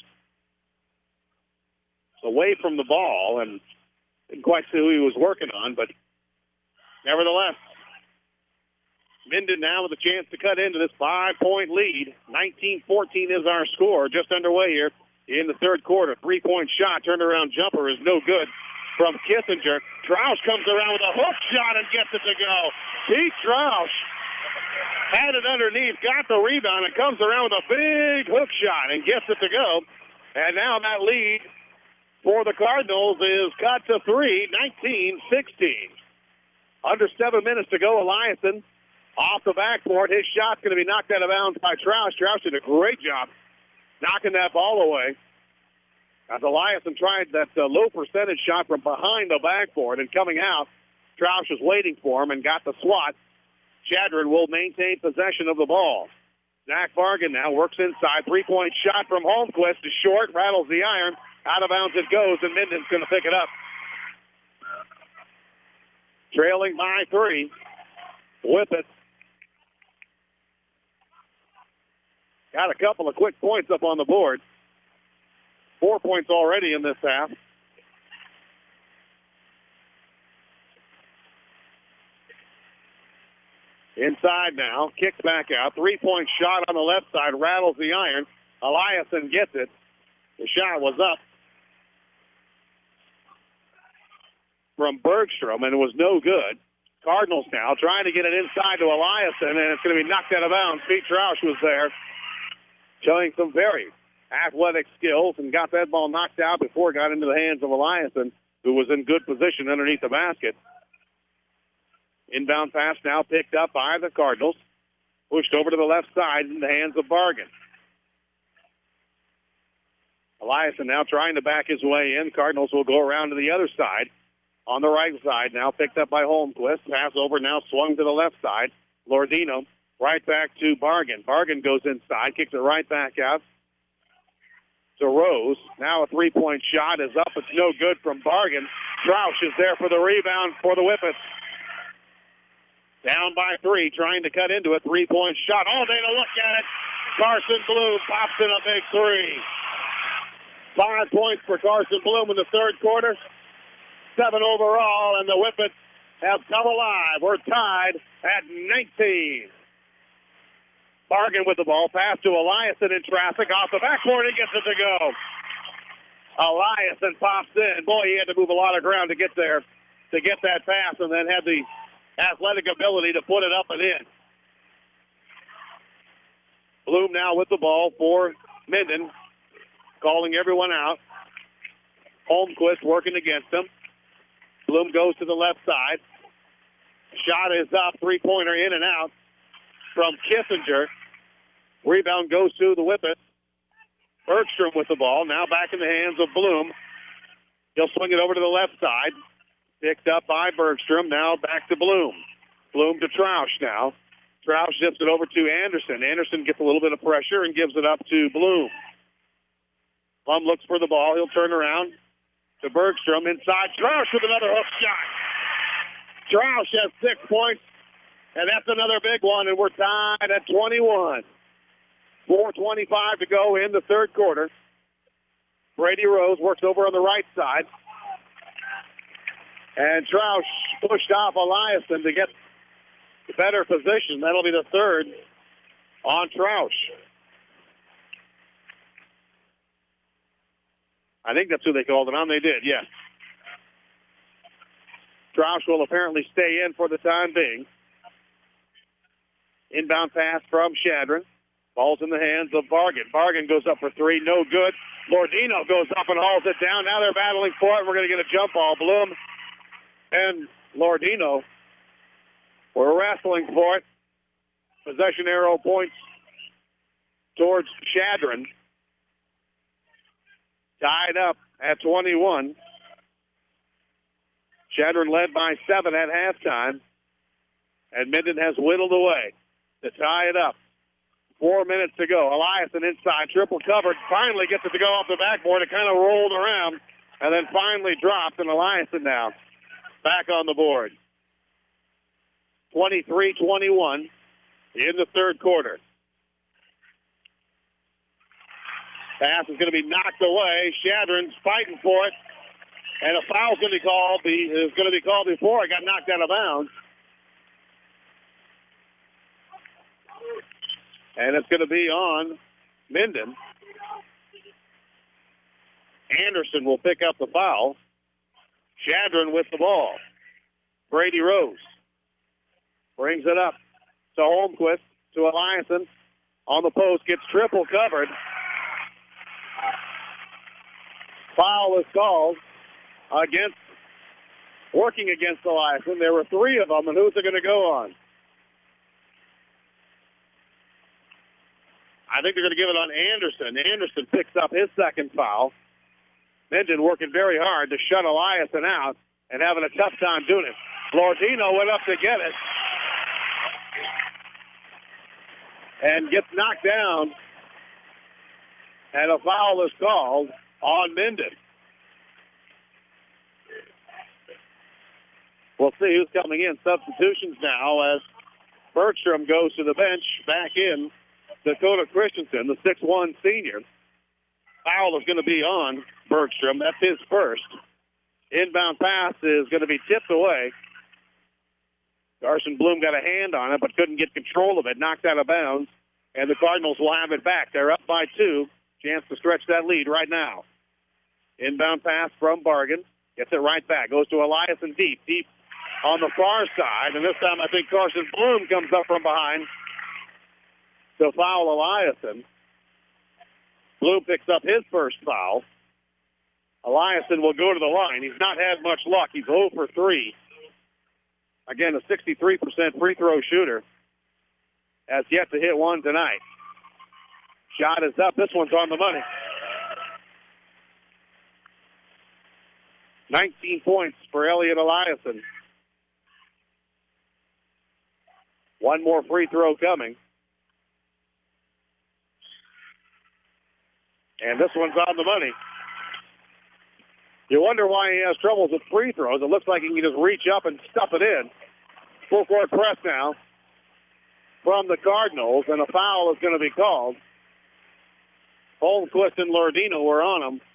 Away from the ball, and didn't quite see who he was working on, but nevertheless, Minden now with a chance to cut into this 5-point lead. 19-14 is our score, just underway here in the third quarter. 3-point shot, turnaround jumper is no good from Kissinger. Troush comes around with a hook shot and gets it to go. Pete Troush had it underneath, got the rebound, and comes around with a big hook shot and gets it to go. And now that lead for the Cardinals is cut to 3, 19-16. Under 7 minutes to go, Eliason off the backboard. His shot's going to be knocked out of bounds by Troush. Troush did a great job knocking that ball away. As Eliason tried that low percentage shot from behind the backboard and coming out, Troush was waiting for him and got the swat. Shadron will maintain possession of the ball. Zach Bargan now works inside. 3-point shot from Holmquist is short, rattles the iron. Out of bounds it goes, and Minden's going to pick it up. Trailing by 3. Whippets got a couple of quick points up on the board. 4 points already in this half. Inside now, kicks back out. 3-point shot on the left side, rattles the iron. Eliason gets it. The shot was up from Bergstrom, and it was no good. Cardinals now trying to get it inside to Eliason, and it's going to be knocked out of bounds. Pete Troush was there, showing some very athletic skills, and got that ball knocked out before it got into the hands of Eliason, who was in good position underneath the basket. Inbound pass now picked up by the Cardinals. Pushed over to the left side in the hands of Bargan. Eliason now trying to back his way in. Cardinals will go around to the other side. On the right side now, picked up by Holmquist. Pass over now, swung to the left side. Lordino right back to Bargan. Bargan goes inside, kicks it right back out to Rose. Now a 3-point shot is up. It's no good from Bargan. Troush is there for the rebound for the Whippets. Down by 3, trying to cut into a 3-point shot. All day to look at it. Carson Bloom pops in a big 3. 5 points for Carson Bloom in the third quarter. 7 overall, and the Whippets have come alive. We're tied at 19. Bargan with the ball. Pass to Eliason in traffic. Off the backboard, he gets it to go. Eliason pops in. Boy, he had to move a lot of ground to get there, to get that pass, and then had the athletic ability to put it up and in. Bloom now with the ball for Minden, calling everyone out. Holmquist working against him. Bloom goes to the left side. Shot is up, three-pointer in and out from Kissinger. Rebound goes to the Whippets. Bergstrom with the ball, now back in the hands of Bloom. He'll swing it over to the left side. Picked up by Bergstrom, now back to Bloom. Bloom to Troush now. Troush zips it over to Anderson. Anderson gets a little bit of pressure and gives it up to Bloom. Plum looks for the ball. He'll turn around to Bergstrom inside. Troush with another hook shot. Troush has 6 points, and that's another big one, and we're tied at 21. 4:25 to go in the third quarter. Brady Rose works over on the right side. And Troush pushed off Eliason to get better position. That'll be the third on Troush. I think that's who they called it on. They did, yes. Troush will apparently stay in for the time being. Inbound pass from Shadron. Ball's in the hands of Bargan. Bargan goes up for three. No good. Lordino goes up and hauls it down. Now they're battling for it. We're going to get a jump ball. Bloom and Lordino were wrestling for it. Possession arrow points towards Shadron. Tied up at 21. Shadron led by 7 at halftime. And Minden has whittled away to tie it up. 4 minutes to go. Eliason inside, triple covered. Finally gets it to go off the backboard. It kind of rolled around and then finally dropped, and Eliason now back on the board. 23-21 in the third quarter. Pass is going to be knocked away. Shadron's fighting for it, and a foul's going to be called before it got knocked out of bounds. And it's going to be on Minden. Anderson will pick up the foul. Shadron with the ball. Brady Rose brings it up to Holmquist, to Eliason. On the post, gets triple covered. Foul is called working against Eliason. There were 3 of them, and who's it going to go on? I think they're going to give it on Anderson. Anderson picks up his second foul. Minden working very hard to shut Eliason out and having a tough time doing it. Lordino went up to get it and gets knocked down, and a foul is called on Minden. We'll see who's coming in. Substitutions now as Bergstrom goes to the bench. Back in Dakota Christensen, the 6'1 senior. Foul is going to be on Bergstrom. That's his first. Inbound pass is going to be tipped away. Carson Bloom got a hand on it, but couldn't get control of it. Knocked out of bounds, and the Cardinals will have it back. They're up by 2. Chance to stretch that lead right now. Inbound pass from Bargan. Gets it right back. Goes to Eliason deep on the far side, and this time I think Carson Bloom comes up from behind to foul Eliason. Bloom picks up his first foul. Eliason will go to the line. He's not had much luck. He's 0 for 3. Again, a 63% free throw shooter. Has yet to hit one tonight. Shot is up. This one's on the money. 19 points for Elliot Eliason. One more free throw coming. And this one's on the money. You wonder why he has troubles with free throws. It looks like he can just reach up and stuff it in. Full court press now from the Cardinals, and a foul is going to be called. Holmquist and Lordino were on him.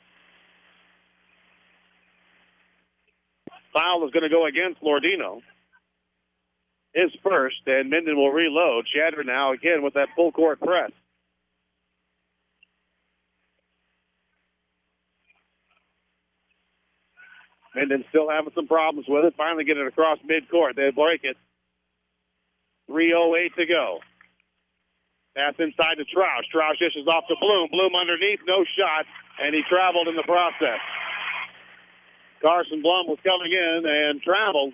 Foul is going to go against Lordino. his first, and Minden will reload. Shadron now again with that full court press. Minden still having some problems with it. Finally get it across midcourt. They break it. 3:08 to go. Pass inside to Troush. Troush dishes off to Bloom. Bloom underneath, no shot, and he traveled in the process. Carson Blum was coming in and traveled.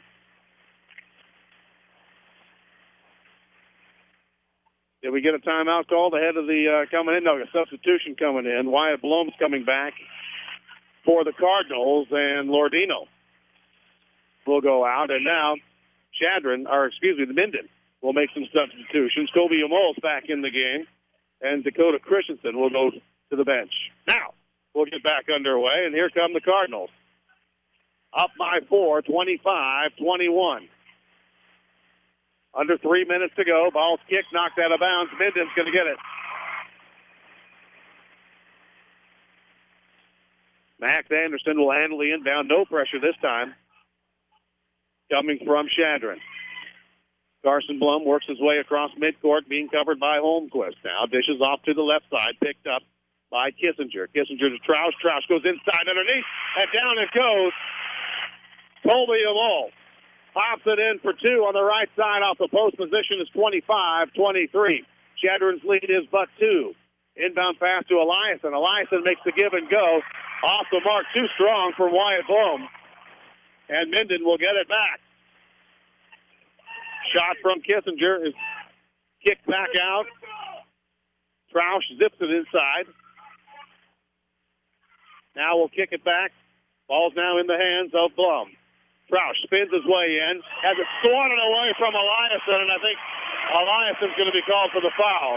Did we get a timeout called ahead of the coming in? No, a substitution coming in. Wyatt Blum's coming back for the Cardinals, and Lordino will go out. And now the Minden will make some substitutions. Kobe Amol's back in the game, and Dakota Christensen will go to the bench. Now, we'll get back underway, and here come the Cardinals. Up by 4, 25-21. Under 3 minutes to go. Ball's kicked, knocked out of bounds. Minden's going to get it. Max Anderson will handle the inbound. No pressure this time. Coming from Shadron. Carson Blum works his way across midcourt, being covered by Holmquist. Now dishes off to the left side, picked up by Kissinger. Kissinger to Troush. Troush goes inside underneath, and down it goes. Colby Amol pops it in for two on the right side off the post. Position is 25-23. Shadron's lead is but two. Inbound pass to Eliason. Eliason makes the give and go. Off the mark, too strong for Wyatt Blum. And Minden will get it back. Shot from Kissinger is kicked back out. Troush zips it inside. Now we'll kick it back. Ball's now in the hands of Blum. Troush spins his way in. Has it swatted away from Eliason, and I think Eliason's going to be called for the foul.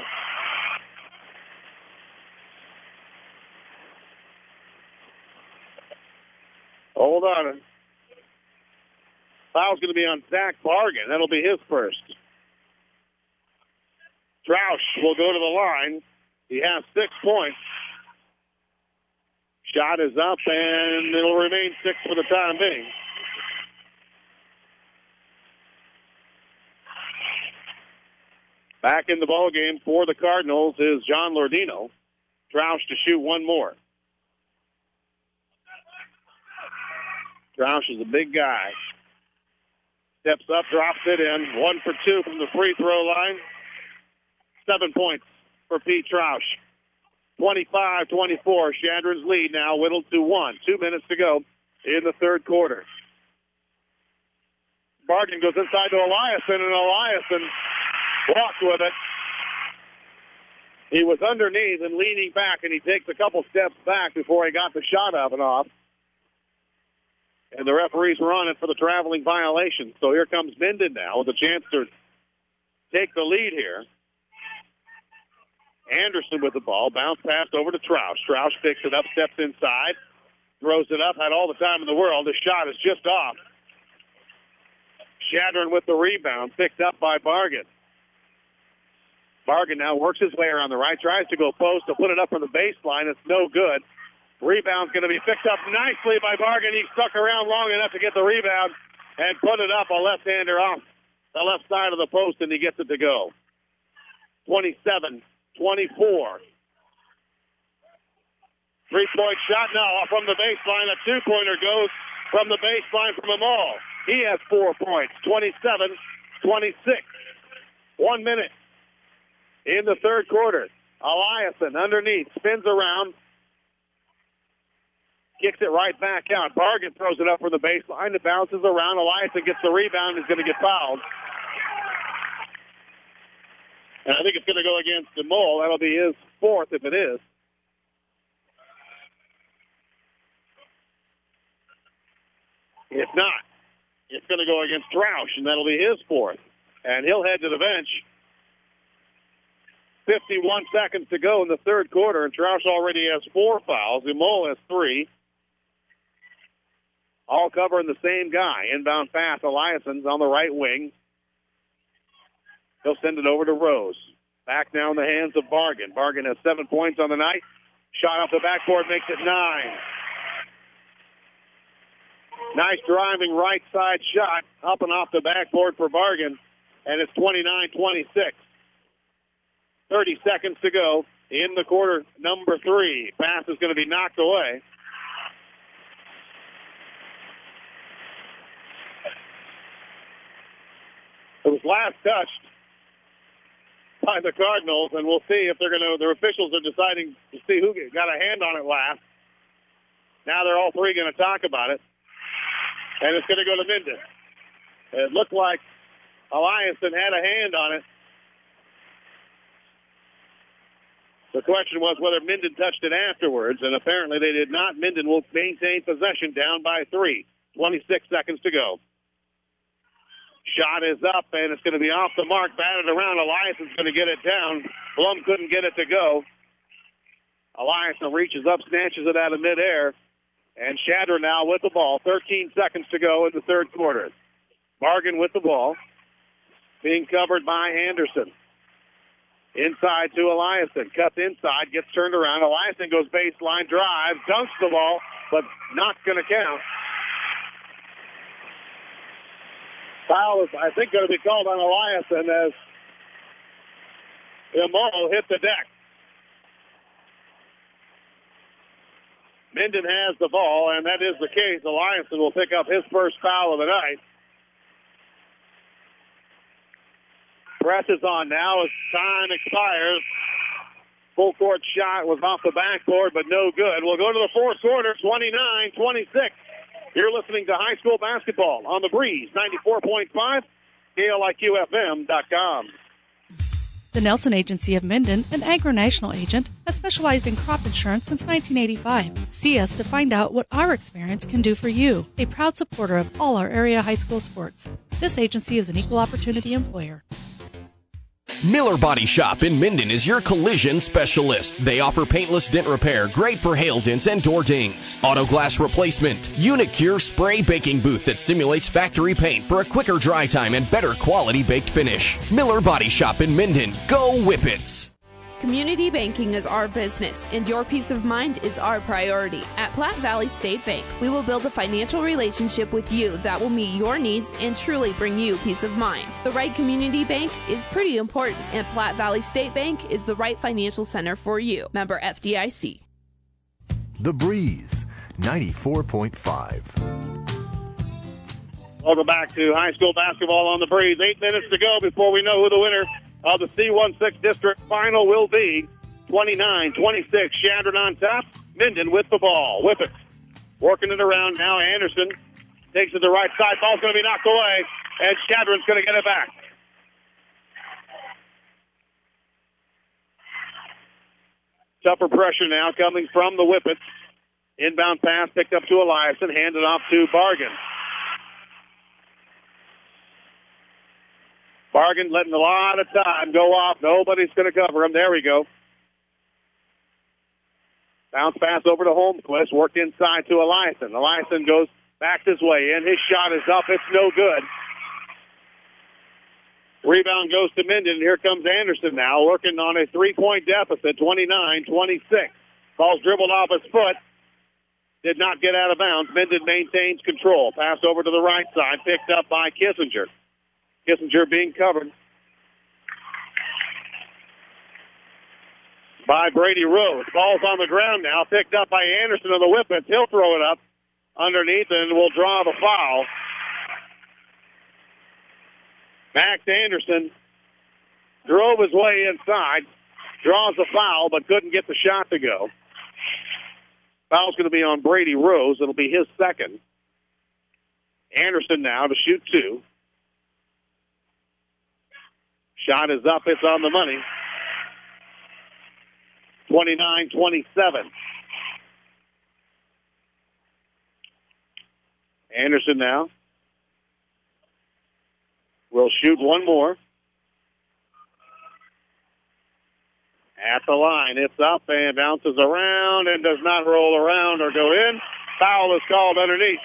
Hold on. Foul's going to be on Zach Bargan. That'll be his first. Troush will go to the line. He has 6 points. Shot is up, and it'll remain 6 for the time being. Back in the ballgame for the Cardinals is John Lordino. Troush to shoot one more. Troush is a big guy. Steps up, drops it in. 1 for 2 from the free throw line. 7 points for Pete Troush. 25-24. Shadron's lead now whittled to 1. 2 minutes to go in the third quarter. Bargan goes inside to Eliason, and Eliason walked with it. He was underneath and leaning back, and he takes a couple steps back before he got the shot up and off. And the referees were on it for the traveling violation. So here comes Minden now with a chance to take the lead here. Anderson with the ball. Bounce pass over to Troush. Troush picks it up, steps inside, throws it up, had all the time in the world. The shot is just off. Shadron with the rebound, picked up by Bargan. Bargan now works his way around the right, tries to go post to put it up from the baseline. It's no good. Rebound's going to be picked up nicely by Bargan. He stuck around long enough to get the rebound and put it up, a left-hander off the left side of the post, and he gets it to go. 27-24. Three-point shot now from the baseline. A two-pointer goes from the baseline from Amol. He has 4 points. 27-26. 1 minute in the third quarter. Eliason underneath, spins around, kicks it right back out. Bargan throws it up from the baseline. It bounces around. Eliason gets the rebound. He's going to get fouled. And I think it's going to go against DeMole. That'll be his fourth if it is. If not, it's going to go against Troush, and that'll be his fourth. And he'll head to the bench. 51 seconds to go in the third quarter, and Troush already has 4 fouls. DeMole has 3. All covering the same guy. Inbound pass, Eliason's on the right wing. He'll send it over to Rose. Back now in the hands of Bargan. Bargan has 7 points on the night. Shot off the backboard makes it 9. Nice driving right side shot up and off the backboard for Bargan. and it's 29-26. 30 seconds to go in the quarter number 3. Pass is going to be knocked away. It was last touched by the Cardinals, and we'll see if they're going to. Their officials are deciding to see who got a hand on it last. Now they're all three going to talk about it, and it's going to go to Minden. It looked like Eliason had a hand on it. The question was whether Minden touched it afterwards, and apparently they did not. Minden will maintain possession down by 3. 26 seconds to go. Shot is up, and it's going to be off the mark, batted around. Eliason's going to get it down. Blum couldn't get it to go. Eliason reaches up, snatches it out of midair, and Shadron now with the ball. 13 seconds to go in the third quarter. Bargan with the ball, being covered by Anderson. Inside to Eliason. Cuts inside, gets turned around. Eliason goes baseline drive, dunks the ball, but not going to count. Foul is, I think, going to be called on Eliason as Immoral hit the deck. Minden has the ball, and that is the case. Eliason will pick up his first foul of the night. Press is on now as time expires. Full court shot was off the backboard, but no good. We'll go to the fourth quarter, 29-26. You're listening to high school basketball on the Breeze, 94.5, KLIQFM.com. The Nelson Agency of Minden, an agro-national agent, has specialized in crop insurance since 1985. See us to find out what our experience can do for you. A proud supporter of all our area high school sports. This agency is an equal opportunity employer. Miller Body Shop in Minden is your collision specialist. They offer paintless dent repair, great for hail dents and door dings. Auto glass replacement. Unicure spray baking booth that simulates factory paint for a quicker dry time and better quality baked finish. Miller Body Shop in Minden. Go Whippets! Community banking is our business, and your peace of mind is our priority. At Platte Valley State Bank, we will build a financial relationship with you that will meet your needs and truly bring you peace of mind. The right community bank is pretty important, and Platte Valley State Bank is the right financial center for you. Member FDIC. The Breeze, 94.5. Welcome back to high school basketball on the Breeze. 8 minutes to go before we know who the winner of the C16 district final will be. 29-26, Shadron on top. Minden with the ball. Whippets working it around now. Anderson takes it to the right side. Ball's going to be knocked away, and Shadron's going to get it back. Tougher pressure now coming from the Whippets. Inbound pass picked up to Eliason, handed off to Bargan. Bargan letting a lot of time go off. Nobody's going to cover him. There we go. Bounce pass over to Holmquist. Worked inside to Eliason. Eliason goes back his way in. His shot is up. It's no good. Rebound goes to Minden. Here comes Anderson now, working on a three-point deficit, 29-26. Ball's dribbled off his foot. Did not get out of bounds. Minden maintains control. Pass over to the right side, picked up by Kissinger. Kissinger being covered by Brady Rose. Ball's on the ground now, picked up by Anderson of the Whippets. He'll throw it up underneath and will draw the foul. Max Anderson drove his way inside, draws the foul, but couldn't get the shot to go. Foul's going to be on Brady Rose. It'll be his second. Anderson now to shoot two. Shot is up. It's on the money. 29-27. Anderson now will shoot one more. At the line, it's up and bounces around and does not roll around or go in. Foul is called underneath.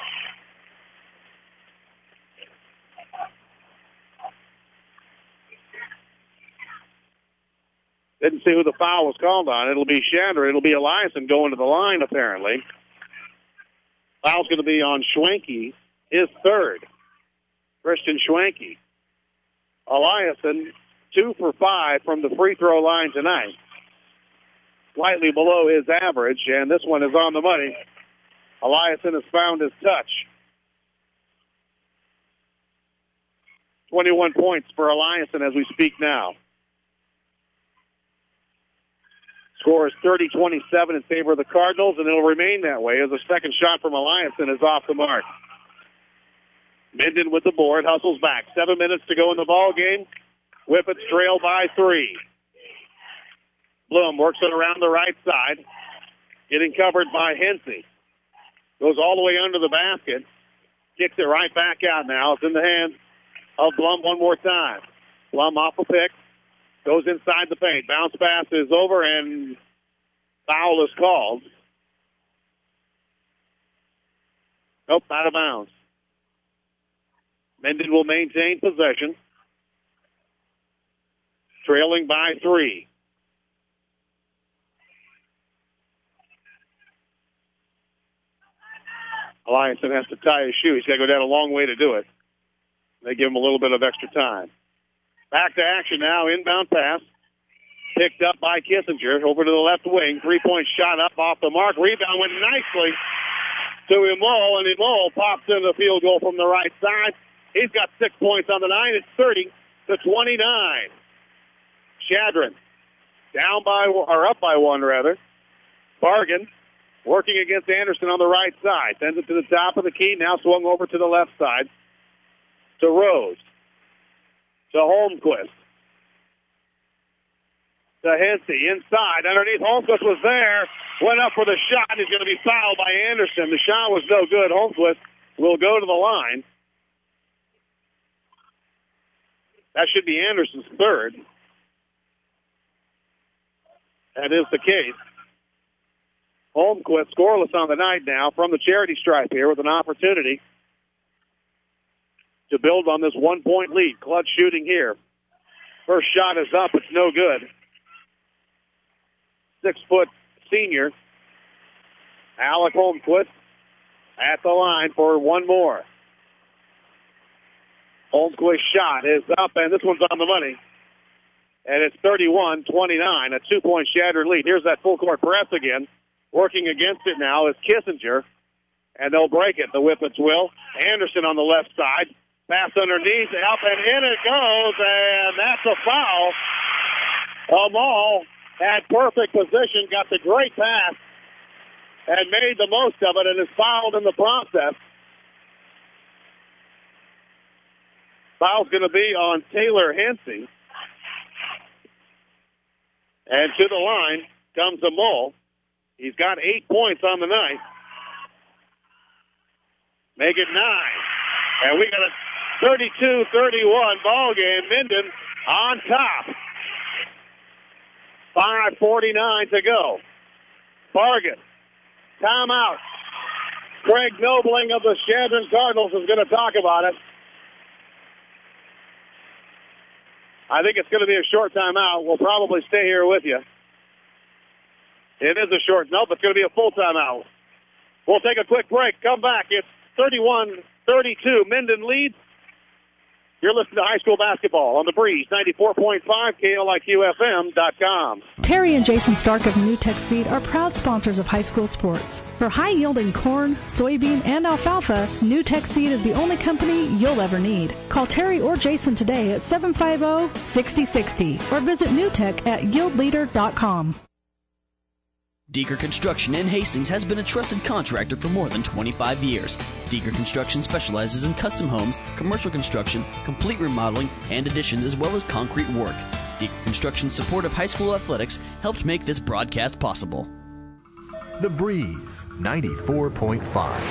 Didn't see who the foul was called on. It'll be Shander. It'll be Eliason going to the line, apparently. Foul's going to be on Schwenke, his third. Christian Schwenke. Eliason 2 for 5 from the free throw line tonight. Slightly below his average, and this one is on the money. Eliason has found his touch. 21 points for Eliason as we speak now. Score is 30-27 in favor of the Cardinals, and it'll remain that way as the second shot from Eliason is off the mark. Minden with the board, hustles back. 7 minutes to go in the ball game. Whippets trail by 3. Bloom works it around the right side, getting covered by Hensey. Goes all the way under the basket. Kicks it right back out now. It's in the hands of Blum one more time. Blum off a pick. Goes inside the paint. Bounce pass is over, and foul is called. Nope, out of bounds. Minden will maintain possession. Trailing by 3. Eliason has to tie his shoe. He's got to go down a long way to do it. They give him a little bit of extra time. Back to action now. Inbound pass. Picked up by Kissinger. Over to the left wing. 3-point shot up off the mark. Rebound went nicely to Imol, and Imol pops in the field goal from the right side. He's got 6 points on the night. It's 30-29. Shadron down by, or up by 1 rather. Bargan working against Anderson on the right side. Sends it to the top of the key. Now swung over to the left side. To Rose. To Holmquist. To Hensey. Inside. Underneath. Holmquist was there. Went up for the shot. He's going to be fouled by Anderson. The shot was no good. Holmquist will go to the line. That should be Anderson's third. That is the case. Holmquist scoreless on the night now from the charity stripe here with an opportunity to build on this 1-point lead. Clutch shooting here. First shot is up. It's no good. 6-foot senior Alec Holmquist at the line for one more. Holmquist's shot is up, and this one's on the money. And it's 31-29, a 2-point Shadron lead. Here's that full-court press again. Working against it now is Kissinger, and they'll break it. The Whippets will. Anderson on the left side. Pass underneath, up and in it goes, and that's a foul. Amal had perfect position, got the great pass, and made the most of it, and is fouled in the process. Foul's going to be on Taylor Hensey. And to the line comes Amal. He's got 8 points on the night. Make it 9. And we got a 32-31 ball game. Minden on top. 5:49 to go. Bargan. Timeout. Craig Nobling of the Shadron Cardinals is going to talk about it. I think it's going to be a short timeout. We'll probably stay here with you. It is a short. Nope, it's going to be a full timeout. We'll take a quick break. Come back. It's 31-32. Minden leads. You're listening to high school basketball on the Breeze, 94.5, KLIQFM.com. Terry and Jason Stark of New Tech Seed are proud sponsors of high school sports. For high-yielding corn, soybean, and alfalfa, New Tech Seed is the only company you'll ever need. Call Terry or Jason today at 750-6060 or visit NewTech at yieldleader.com. Deeker Construction in Hastings has been a trusted contractor for more than 25 years. Deeker Construction specializes in custom homes, commercial construction, complete remodeling, and additions, as well as concrete work. Deeker Construction's support of high school athletics helped make this broadcast possible. The Breeze, 94.5.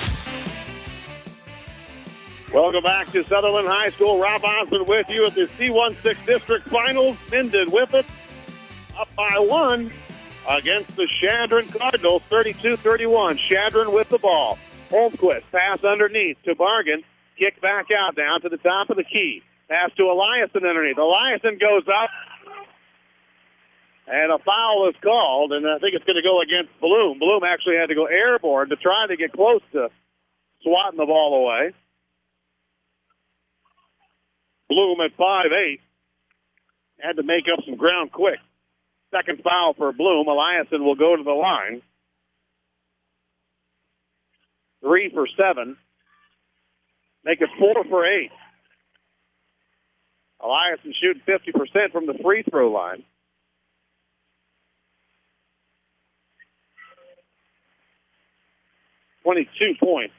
Welcome back to Sutherland High School. Rob Osmond with you at the C16 District Finals. Minden Whippets up by 1 against the Shadron Cardinals, 32-31. Shadron with the ball. Holmquist, pass underneath to Bargan. Kick back out down to the top of the key. Pass to Eliason underneath. Eliason goes up, and a foul is called, and I think it's going to go against Bloom. Bloom actually had to go airborne to try to get close to swatting the ball away. Bloom at 5'8". Had to make up some ground quick. Second foul for Bloom. Eliason will go to the line. 3 for 7. Make it 4 for 8. Eliason shooting 50% from the free throw line. $22 points.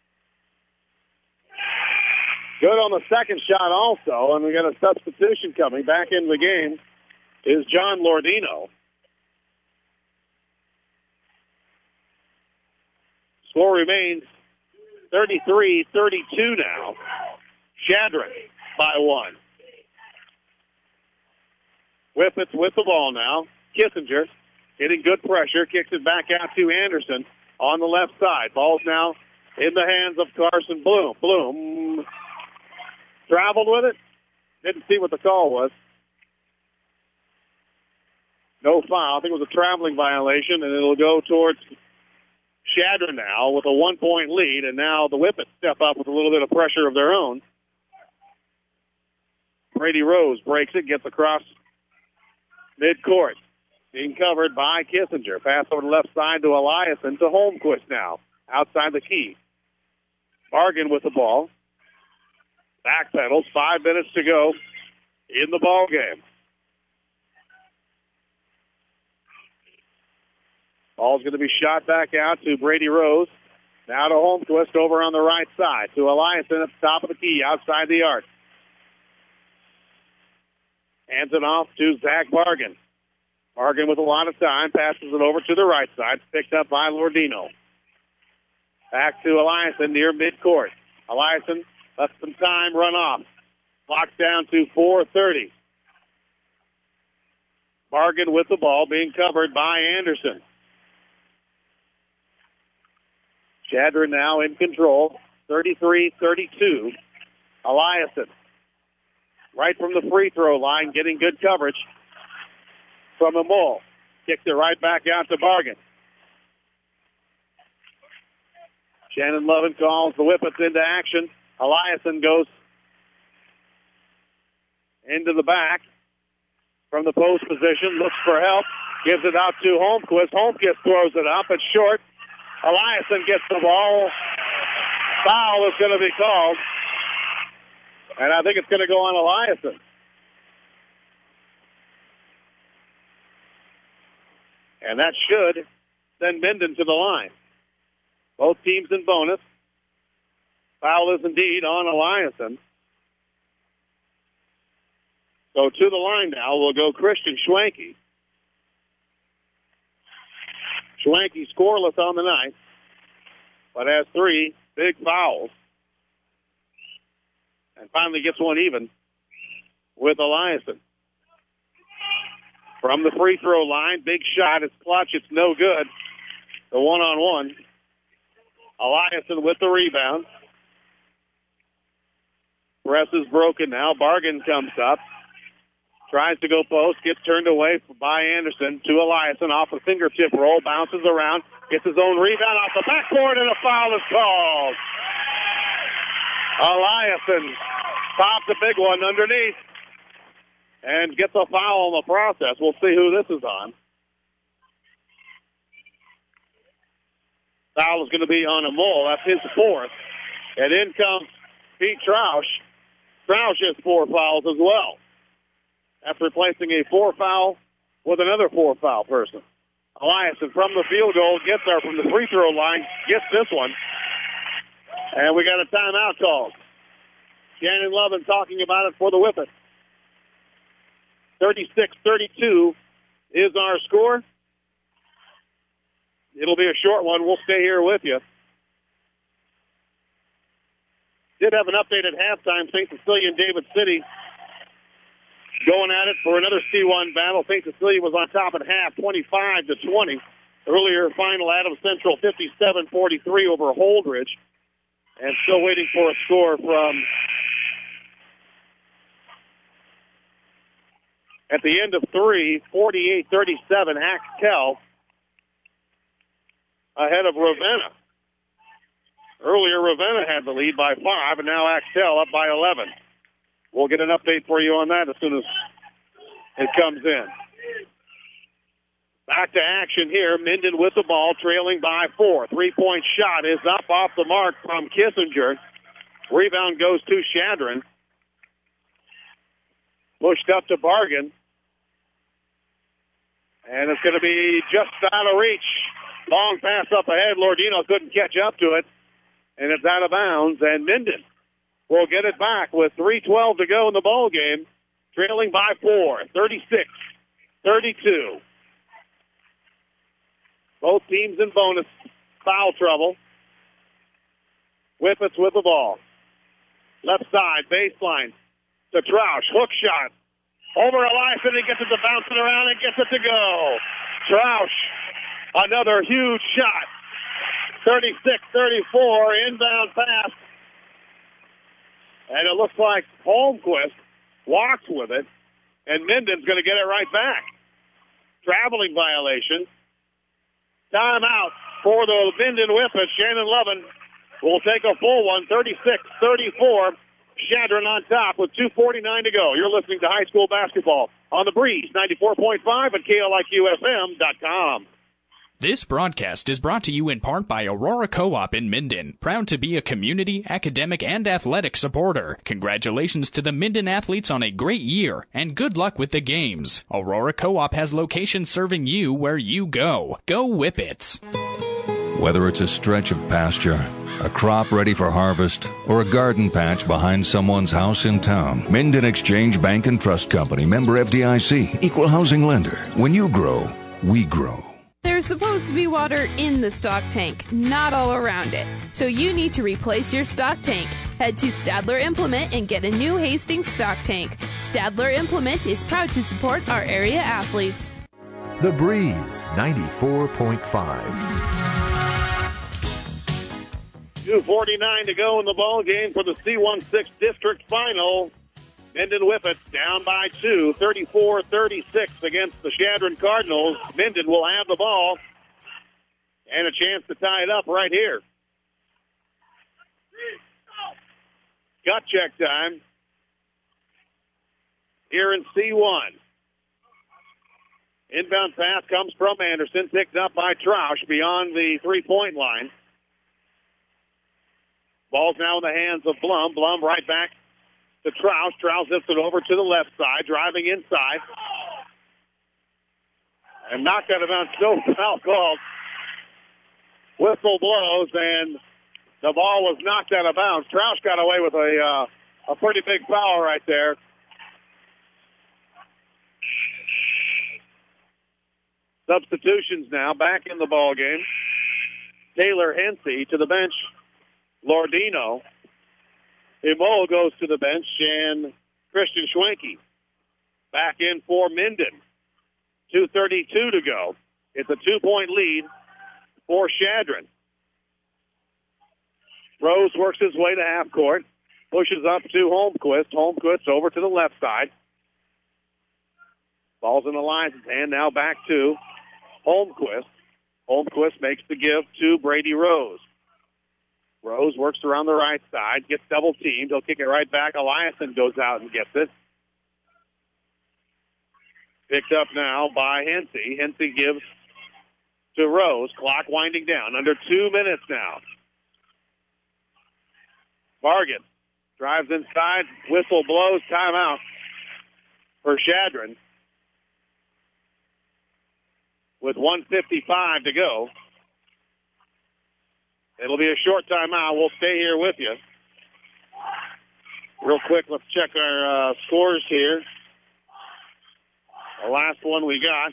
Good on the second shot also, and we got a substitution coming. Back in the game is John Lordino. Score remains 33-32 now. Shadron by 1. Whippets with the ball now. Kissinger getting good pressure, kicks it back out to Anderson on the left side. Ball's now in the hands of Carson Bloom. Bloom traveled with it. Didn't see what the call was. No foul. I think it was a traveling violation, and it'll go towards Shadron now with a 1-point lead, and now the Whippets step up with a little bit of pressure of their own. Brady Rose breaks it, gets across midcourt. Being covered by Kissinger. Pass over the left side to Eliason to Holmquist now. Outside the key. Bargan with the ball. Backpedals. 5 minutes to go in the ball game. Ball's going to be shot back out to Brady Rose. Now to Holmquist over on the right side. To Eliason at the top of the key outside the arc. Hands it off to Zach Bargan. Bargan with a lot of time. Passes it over to the right side. Picked up by Lordino. Back to Eliason near midcourt. Eliason lets some time run off. Clock down to 4:30. Bargan with the ball being covered by Anderson. Shadron now in control. 33-32. Eliason. Right from the free throw line, getting good coverage from the ball. Kicks it right back out to Bargan. Shannon Lovin calls the Whippets into action. Eliason goes into the back from the post position, looks for help, gives it out to Holmquist. Holmquist throws it up. It's short. Eliason gets the ball. Foul is going to be called. And I think it's going to go on Eliason. And that should send Minden to the line. Both teams in bonus. Foul is indeed on Eliason. So to the line now will go Christian Schwanke. Schwanke scoreless on the night, but has 3 big fouls. And finally gets one even with Eliason. From the free throw line, big shot. It's clutch. It's no good. The one-on-one. Eliason with the rebound. Press is broken now. Bargan comes up. Tries to go post. Gets turned away by Anderson to Eliason. Off a fingertip roll. Bounces around. Gets his own rebound off the backboard, and a foul is called. Eliason popped a big one underneath and gets a foul in the process. We'll see who this is on. Foul is going to be on a Mole. That's his 4th. And in comes Pete Troush. Troush has 4 fouls as well. After replacing a 4-foul with another 4-foul person. Eliason from the field goal gets there from the free throw line, gets this one. And we got a timeout called. Shannon Lovin talking about it for the Whippets. 36-32 is our score. It'll be a short one. We'll stay here with you. Did have an update at halftime. St. Cecilia and David City going at it for another C1 battle. St. Cecilia was on top at half, 25-20. Earlier final, Adams Central 57-43 over Holdridge. And still waiting for a score from, at the end of 3, 48-37, Axtell ahead of Ravenna. Earlier, Ravenna had the lead by 5, and now Axtell up by 11. we'll get an update for you on that as soon as it comes in. Back to action here. Minden with the ball, trailing by 4. 3-point shot is up off the mark from Kissinger. Rebound goes to Shadron. Pushed up to Bargan. And it's going to be just out of reach. Long pass up ahead. Lordino couldn't catch up to it. And it's out of bounds. And Minden will get it back with 3:12 to go in the ball game. Trailing by 4. 36-32. Both teams in bonus foul trouble. Whippets with the ball. Left side, baseline to Troush. Hook shot. Over Eliason, he gets it to bouncing around and gets it to go. Troush, another huge shot. 36-34, inbound pass. And it looks like Holmquist walks with it, and Minden's going to get it right back. Traveling violation. Timeout for the Minden Whippets. Shannon Lovin will take a full one, 36-34. Shadron on top with 2:49 to go. You're listening to high school basketball on the Breeze, 94.5 at KLIQFM.com. This broadcast is brought to you in part by Aurora Co-op in Minden, proud to be a community, academic, and athletic supporter. Congratulations to the Minden athletes on a great year, and good luck with the games. Aurora Co-op has locations serving you where you go. Go Whippets! Whether it's a stretch of pasture, a crop ready for harvest, or a garden patch behind someone's house in town, Minden Exchange Bank and Trust Company, member FDIC, equal housing lender. When you grow, we grow. There's supposed to be water in the stock tank, not all around it. So you need to replace your stock tank. Head to Stadler Implement and get a new Hastings stock tank. Stadler Implement is proud to support our area athletes. The Breeze, 94.5. 2:49 to go in the ball game for the C16 district final. Minden Whippets down by 2, 34-36 against the Shadron Cardinals. Minden will have the ball and a chance to tie it up right here. Gut check time here in C1. Inbound pass comes from Anderson, picked up by Troush beyond the three-point line. Ball's now in the hands of Blum. Blum right back to Troush. Troush zips it over to the left side, driving inside. And knocked out of bounds. No foul called. Whistle blows, and the ball was knocked out of bounds. Troush got away with a pretty big foul right there. Substitutions now back in the ball game. Taylor Hensey to the bench. Lordino. Imo goes to the bench, and Christian Schwenke back in for Minden. 2:32 to go. It's a 2-point lead for Shadron. Rose works his way to half court, pushes up to Holmquist. Holmquist over to the left side. Ball's in Elias's hand, now back to Holmquist. Holmquist makes the give to Brady Rose. Rose works around the right side, gets double-teamed. He'll kick it right back. Eliason goes out and gets it. Picked up now by Hensey. Hensey gives to Rose. Clock winding down. Under 2 minutes now. Bargan drives inside. Whistle blows. Timeout for Shadron. With 1:55 to go. It'll be a short timeout. We'll stay here with you. Real quick, let's check our scores here. The last one we got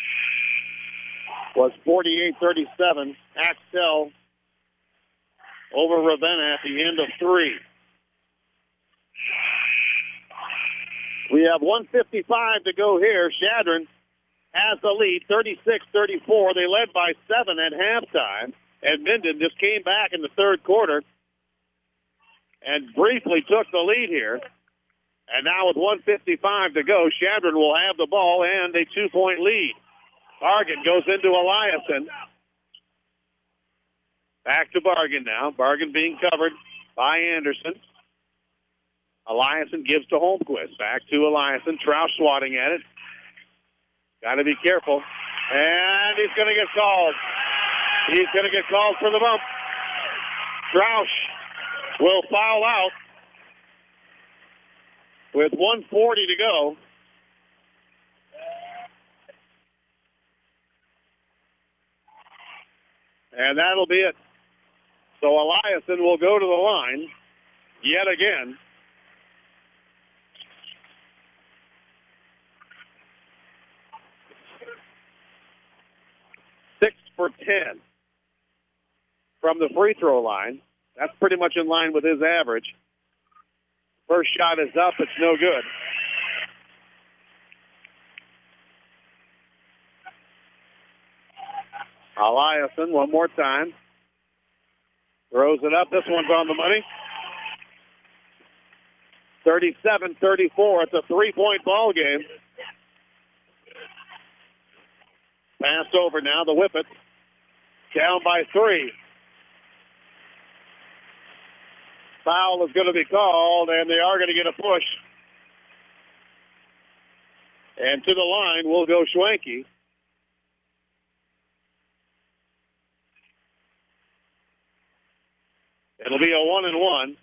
was 48-37. Axtell over Ravenna at the end of 3. We have 1:55 to go here. Shadron has the lead, 36-34. They led by 7 at halftime. And Minden just came back in the third quarter and briefly took the lead here. And now with 1:55 to go, Shadron will have the ball and a 2-point lead. Bargan goes into Eliason. Back to Bargan now. Bargan being covered by Anderson. Eliason gives to Holmquist. Back to Eliason. Troush swatting at it. Got to be careful. And he's going to get called. He's going to get called for the bump. Troush will foul out with 1:40 to go. And that'll be it. So Eliason will go to the line yet again. Six for 10 from the free throw line. That's pretty much in line with his average. First shot is up. It's no good. Eliason, one more time. Throws it up. This one's on the money. 37-34. It's a three-point ball game. Pass over now. The Whippets down by 3. Foul is going to be called, and they are going to get a push. And to the line will go Schwenke. It'll be a 1-and-1.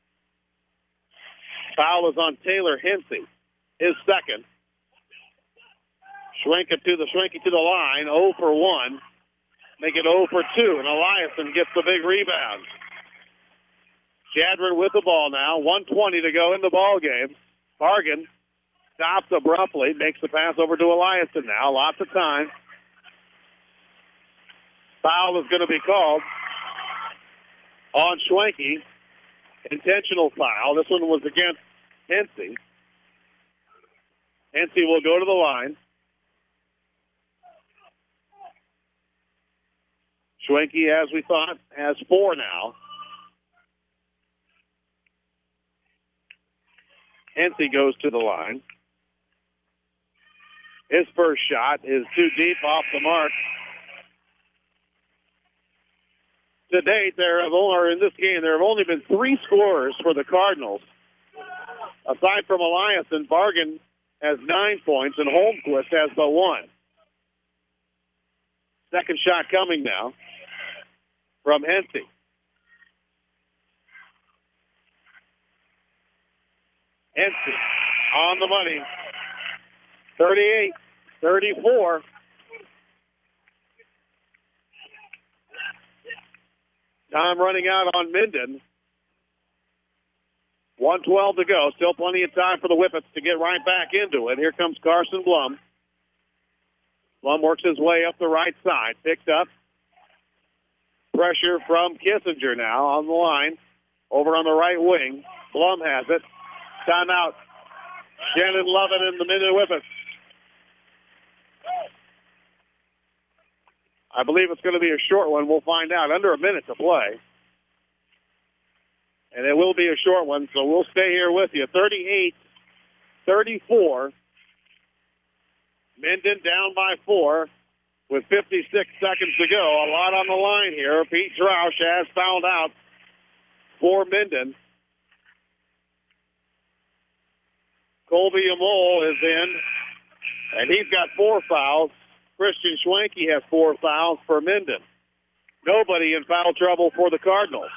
Foul is on Taylor Hensey, his second. Schwenke to the line, 0 for 1. Make it 0 for 2, and Eliason gets the big rebound. Shadron with the ball now, 1:20 to go in the ball game. Bargan stops abruptly, makes the pass over to Eliason now. Lots of time. Foul is going to be called on Schwenke. Intentional foul. This one was against Hensey. Hensey will go to the line. Schwenke, as we thought, has 4 now. Hensey goes to the line. His first shot is too deep, off the mark. To date, in this game, there have only been 3 scorers for the Cardinals. Aside from Eliason, Bargan has 9 points, and Holmquist has the 1. Second shot coming now from Hensey. Hensey on the money. 38-34. Time running out on Minden. 1:12 to go. Still plenty of time for the Whippets to get right back into it. Here comes Carson Blum. Blum works his way up the right side. Picked up. Pressure from Kissinger now on the line. Over on the right wing. Blum has it. Timeout. Shannon Lovett and the Minden Whippets. I believe it's going to be a short one. We'll find out. Under a minute to play. And it will be a short one, so we'll stay here with you. 38-34. Minden down by 4 with 56 seconds to go. A lot on the line here. Pete Troush has fouled out for Minden. Colby Amol is in, and he's got 4 fouls. Christian Schwenke has 4 fouls for Minden. Nobody in foul trouble for the Cardinals.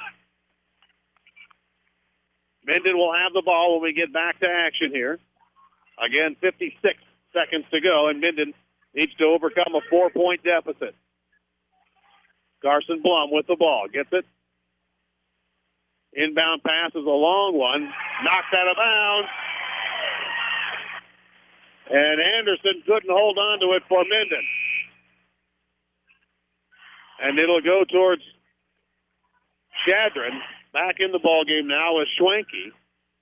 Minden will have the ball when we get back to action here. Again, 56 seconds to go, and Minden needs to overcome a 4-point deficit. Carson Blum with the ball. Gets it. Inbound pass is a long one. Knocked out of bounds. And Anderson couldn't hold on to it for Minden. And it'll go towards Shadron. Back in the ballgame now is Schwenke.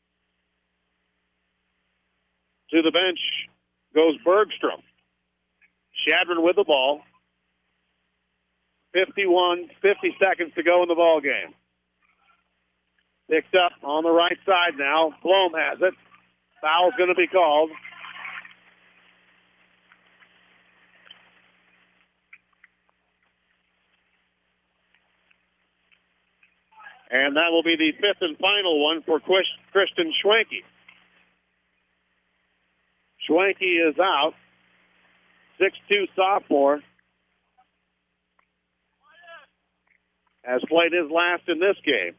To the bench goes Bergstrom. Shadron with the ball. 50 seconds to go in the ballgame. Picked up on the right side now. Blum has it. Foul's going to be called. And that will be the fifth and final one for Kristen Schwenke. Schwenke is out. 6'2" sophomore. Has played his last in this game.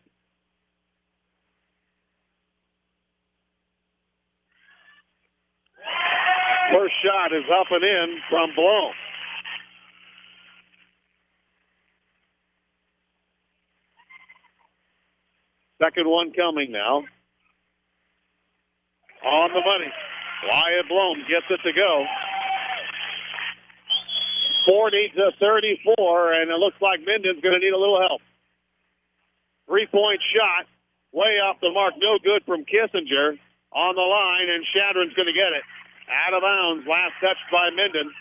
First shot is up and in from Blome. Second one coming now. On the money. Wyatt Blome gets it to go. 40-34, and it looks like Minden's going to need a little help. 3-point shot, way off the mark, no good from Kissinger. On the line, and Shadron's going to get it. Out of bounds, last touch by Minden.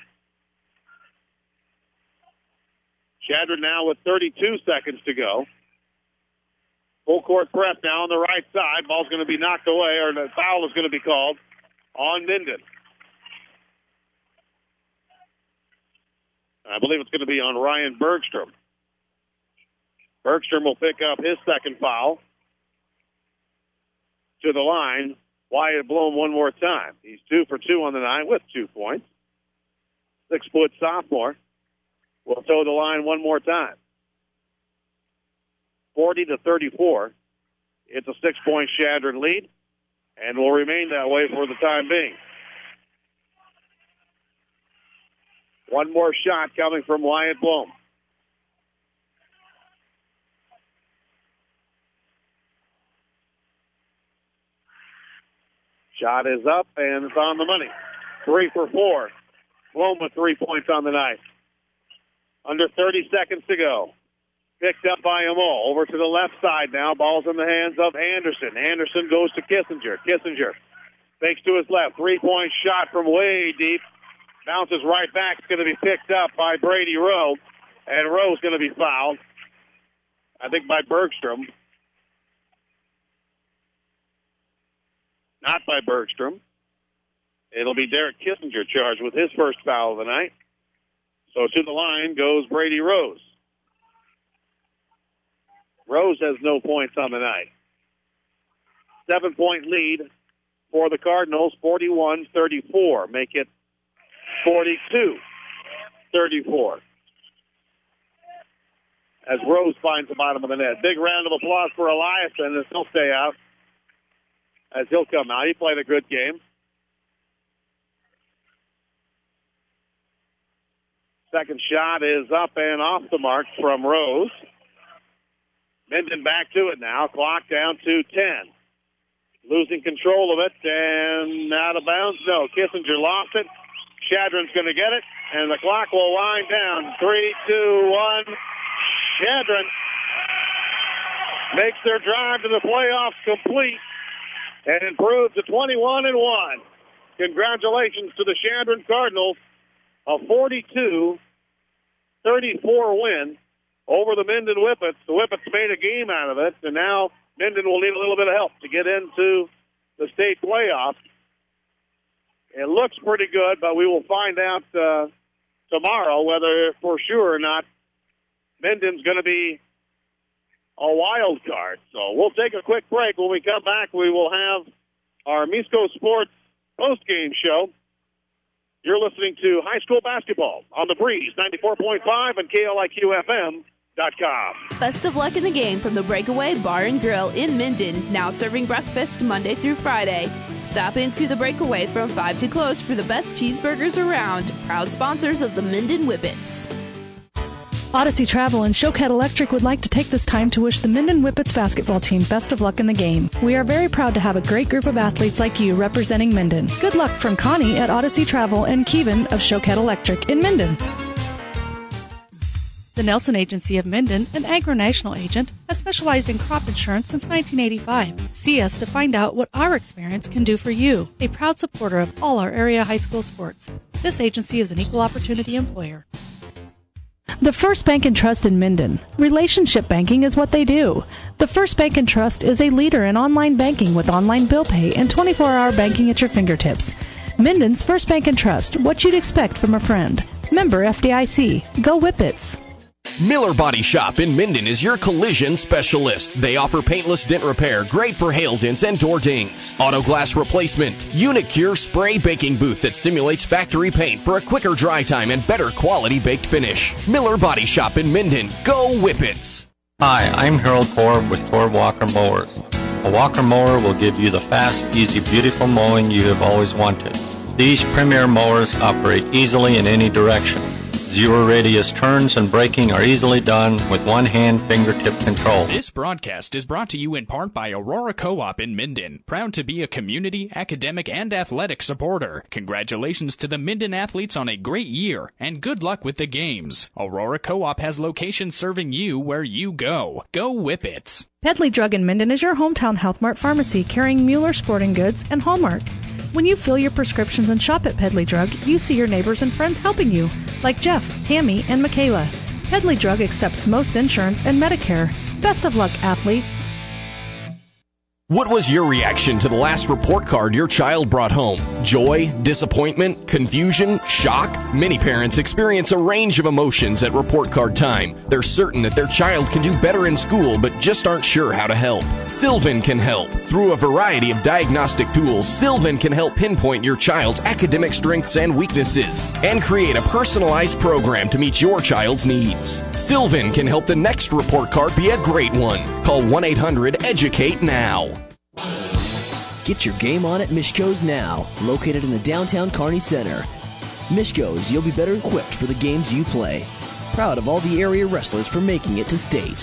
Shadron now with 32 seconds to go. Full court press now on the right side. Ball's going to be knocked away, or the foul is going to be called on Minden. I believe it's going to be on Ryan Bergstrom. Bergstrom will pick up his second foul. To the line, Wyatt Blome one more time. He's 2 for 2 on the night with 2 points. 6-foot sophomore will toe the line one more time. 40-34. It's a 6-point Shadron lead, and will remain that way for the time being. One more shot coming from Wyatt Blome. Shot is up, and it's on the money. 3 for 4. Blome with 3 points on the night. Under 30 seconds to go. Picked up by Amo. Over to the left side now. Ball's in the hands of Anderson. Anderson goes to Kissinger. Kissinger fakes to his left. 3-point shot from way deep. Bounces right back. It's going to be picked up by Brady Rowe. And Rowe's going to be fouled, I think, by Bergstrom. Not by Bergstrom. It'll be Derek Kissinger charged with his first foul of the night. So to the line goes Brady Rose. Rose has no points on the night. 7-point lead for the Cardinals, 41-34. Make it 42-34. As Rose finds the bottom of the net. Big round of applause for Eliason as he'll stay out. As he'll come out. He played a good game. Second shot is up and off the mark from Rose. Minden back to it now. Clock down to 10. Losing control of it and out of bounds. No, Kissinger lost it. Shadron's going to get it, and the clock will wind down. 3, 2, 1. Shadron makes their drive to the playoffs complete and improves to 21-1. Congratulations to the Shadron Cardinals. A 42-34 win over the Minden Whippets. The Whippets made a game out of it, and now Minden will need a little bit of help to get into the state playoffs. It looks pretty good, but we will find out tomorrow whether for sure or not Minden's going to be a wild card. So we'll take a quick break. When we come back, we will have our Misco Sports post-game show. You're listening to high school basketball on the Breeze, 94.5 and KLIQ-FM.com. Best of luck in the game from the Breakaway Bar and Grill in Minden, now serving breakfast Monday through Friday. Stop into the Breakaway from 5 to close for the best cheeseburgers around. Proud sponsors of the Minden Whippets. Odyssey Travel and Showcat Electric would like to take this time to wish the Minden Whippets basketball team best of luck in the game. We are very proud to have a great group of athletes like you representing Minden. Good luck from Connie at Odyssey Travel and Kevin of Showcat Electric in Minden. The Nelson Agency of Minden, an agro-national agent, has specialized in crop insurance since 1985. See us to find out what our experience can do for you. A proud supporter of all our area high school sports. This agency is an equal opportunity employer. The First Bank and Trust in Minden. Relationship banking is what they do. The First Bank and Trust is a leader in online banking with online bill pay and 24-hour banking at your fingertips. Minden's First Bank and Trust, what you'd expect from a friend. Member FDIC. Go Whippets. Miller Body Shop in Minden is your collision specialist. They offer paintless dent repair, great for hail dents and door dings. Auto glass replacement. Unicure spray baking booth that simulates factory paint for a quicker dry time and better quality baked finish. Miller Body Shop in Minden. Go Whippets! Hi, I'm Harold Korb with Korb Walker Mowers. A Walker mower will give you the fast, easy, beautiful mowing you have always wanted. These premier mowers operate easily in any direction. Zero radius turns and braking are easily done with one-hand fingertip control. This broadcast is brought to you in part by Aurora Co-op in Minden, proud to be a community, academic, and athletic supporter. Congratulations to the Minden athletes on a great year, and good luck with the games. Aurora Co-op has locations serving you where you go. Go Whippets! Pedley Drug in Minden is your hometown Health Mart pharmacy carrying Mueller Sporting Goods and Hallmark. When you fill your prescriptions and shop at Pedley Drug, you see your neighbors and friends helping you, like Jeff, Tammy, and Michaela. Pedley Drug accepts most insurance and Medicare. Best of luck, athletes. What was your reaction to the last report card your child brought home? Joy, disappointment, confusion, shock? Many parents experience a range of emotions at report card time. They're certain that their child can do better in school, but just aren't sure how to help. Sylvan can help. Through a variety of diagnostic tools, Sylvan can help pinpoint your child's academic strengths and weaknesses and create a personalized program to meet your child's needs. Sylvan can help the next report card be a great one. Call 1-800-EDUCATE now. Get your game on at Mishko's now, located in the downtown Kearney Center. Mishko's, you'll be better equipped for the games you play. Proud of all the area wrestlers for making it to state.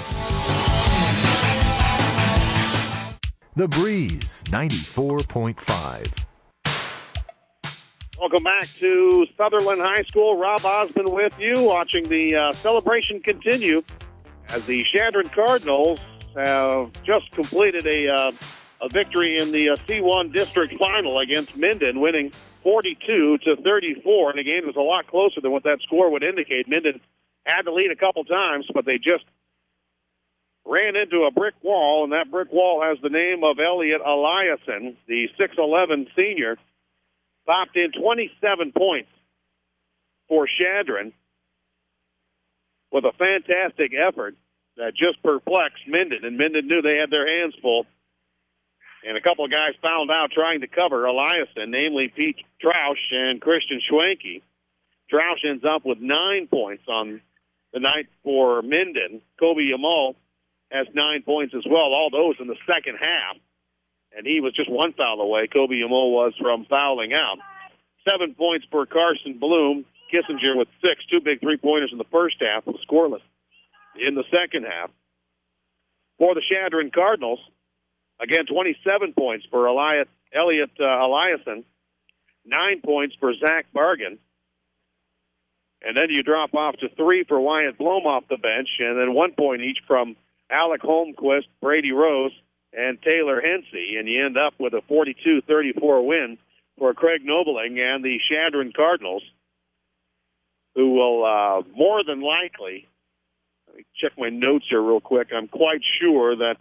The Breeze 94.5. Welcome back to Sutherland High School. Rob Osmond with you, watching the celebration continue as the Chadron Cardinals have just completed a victory in the C1 district final against Minden, winning 42-34, and the game was a lot closer than what that score would indicate. Minden had to lead a couple times, but they just ran into a brick wall, and that brick wall has the name of Elliot Eliason, the 6'11 senior, popped in 27 points for Chadron with a fantastic effort that just perplexed Minden, and Minden knew they had their hands full. And a couple of guys found out trying to cover Eliason, namely Pete Trausch and Christian Schwenke. Trausch ends up with 9 points on the night for Minden. Kobe Yamal has 9 points as well, all those in the second half. And he was just one foul away. Kobe Yamal was from fouling out. 7 points for Carson Bloom. Kissinger with 6, 2 big three-pointers in the first half, was scoreless in the second half. For the Chadron Cardinals, again, 27 points for Elliot Eliason, 9 points for Zach Bargan. And then you drop off to 3 for Wyatt Blom off the bench, and then 1 point each from Alec Holmquist, Brady Rose, and Taylor Hensey. And you end up with a 42-34 win for Craig Nobling and the Chadron Cardinals, who will more than likely, let me check my notes here real quick, I'm quite sure that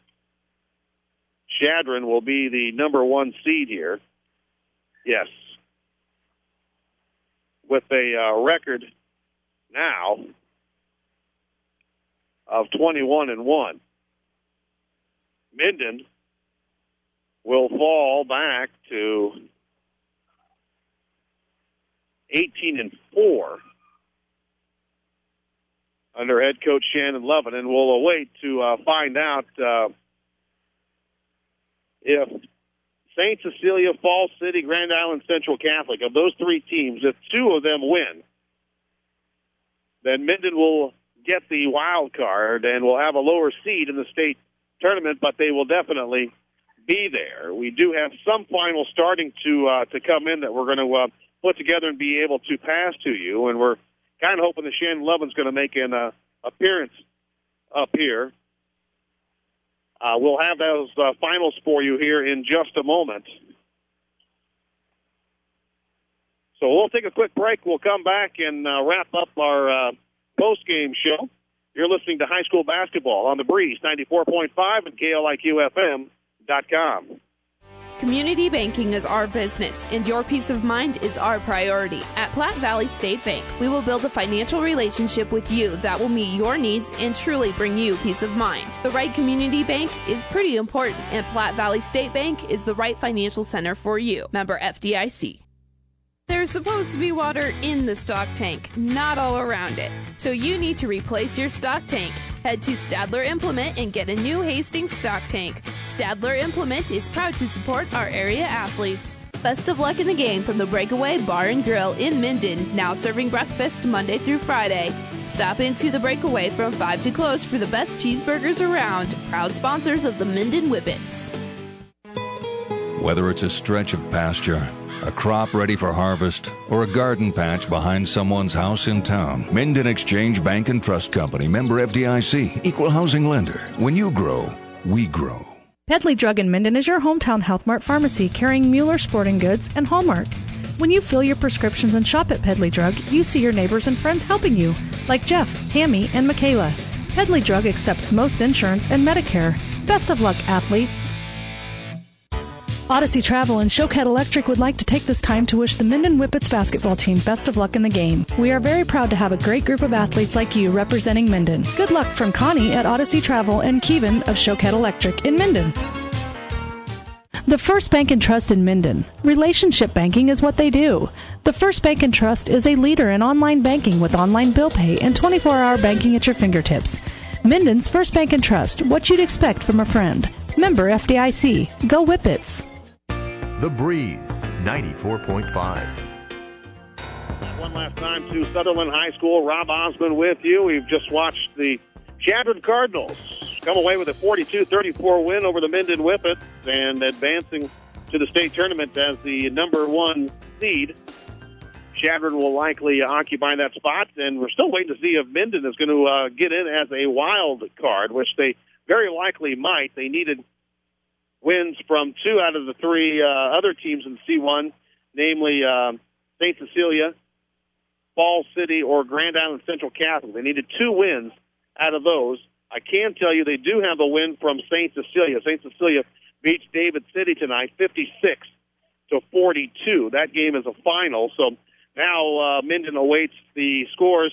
Chadron will be the number 1 seed here. Yes. With a record now of 21-1. Minden will fall back to 18-4 under head coach Shannon Lovin, and we'll await to find out if St. Cecilia, Falls City, Grand Island Central Catholic, of those 3 teams, if 2 of them win, then Minden will get the wild card and will have a lower seed in the state tournament, but they will definitely be there. We do have some finals starting to come in that we're going to put together and be able to pass to you, and we're kind of hoping that Shannon Lovin's going to make an appearance up here. We'll have those finals for you here in just a moment. So we'll take a quick break. We'll come back and wrap up our post-game show. You're listening to high school basketball on the Breeze 94.5 and KLIQFM.com. Community banking is our business, and your peace of mind is our priority. At Platte Valley State Bank, we will build a financial relationship with you that will meet your needs and truly bring you peace of mind. The right community bank is pretty important, and Platte Valley State Bank is the right financial center for you. Member FDIC. There's supposed to be water in the stock tank, not all around it. So you need to replace your stock tank. Head to Stadler Implement and get a new Hastings stock tank. Stadler Implement is proud to support our area athletes. Best of luck in the game from the Breakaway Bar and Grill in Minden, now serving breakfast Monday through Friday. Stop into the Breakaway from 5 to close for the best cheeseburgers around. Proud sponsors of the Minden Whippets. Whether it's a stretch of pasture, a crop ready for harvest, or a garden patch behind someone's house in town, Minden Exchange Bank and Trust Company, member FDIC, equal housing lender. When you grow, we grow. Pedley Drug in Minden is your hometown Health Mart pharmacy carrying Mueller Sporting Goods and Hallmark. When you fill your prescriptions and shop at Pedley Drug, you see your neighbors and friends helping you, like Jeff, Tammy, and Michaela. Pedley Drug accepts most insurance and Medicare. Best of luck, athletes. Odyssey Travel and Showcat Electric would like to take this time to wish the Minden Whippets basketball team best of luck in the game. We are very proud to have a great group of athletes like you representing Minden. Good luck from Connie at Odyssey Travel and Kevin of Showcat Electric in Minden. The First Bank and Trust in Minden. Relationship banking is what they do. The First Bank and Trust is a leader in online banking with online bill pay and 24-hour banking at your fingertips. Minden's First Bank and Trust, what you'd expect from a friend. Member FDIC. Go Whippets. The Breeze, 94.5. One last time to Sutherland High School. Rob Osmond with you. We've just watched the Chadron Cardinals come away with a 42-34 win over the Minden Whippets and advancing to the state tournament as the number one seed. Chadron will likely occupy that spot, and we're still waiting to see if Minden is going to get in as a wild card, which they very likely might. They needed wins from two out of the three other teams in C1, namely St. Cecilia, Falls City, or Grand Island Central Catholic. They needed two wins out of those. I can tell you they do have a win from St. Cecilia. St. Cecilia beats David City tonight, 56-42. That game is a final, so now Minden awaits the scores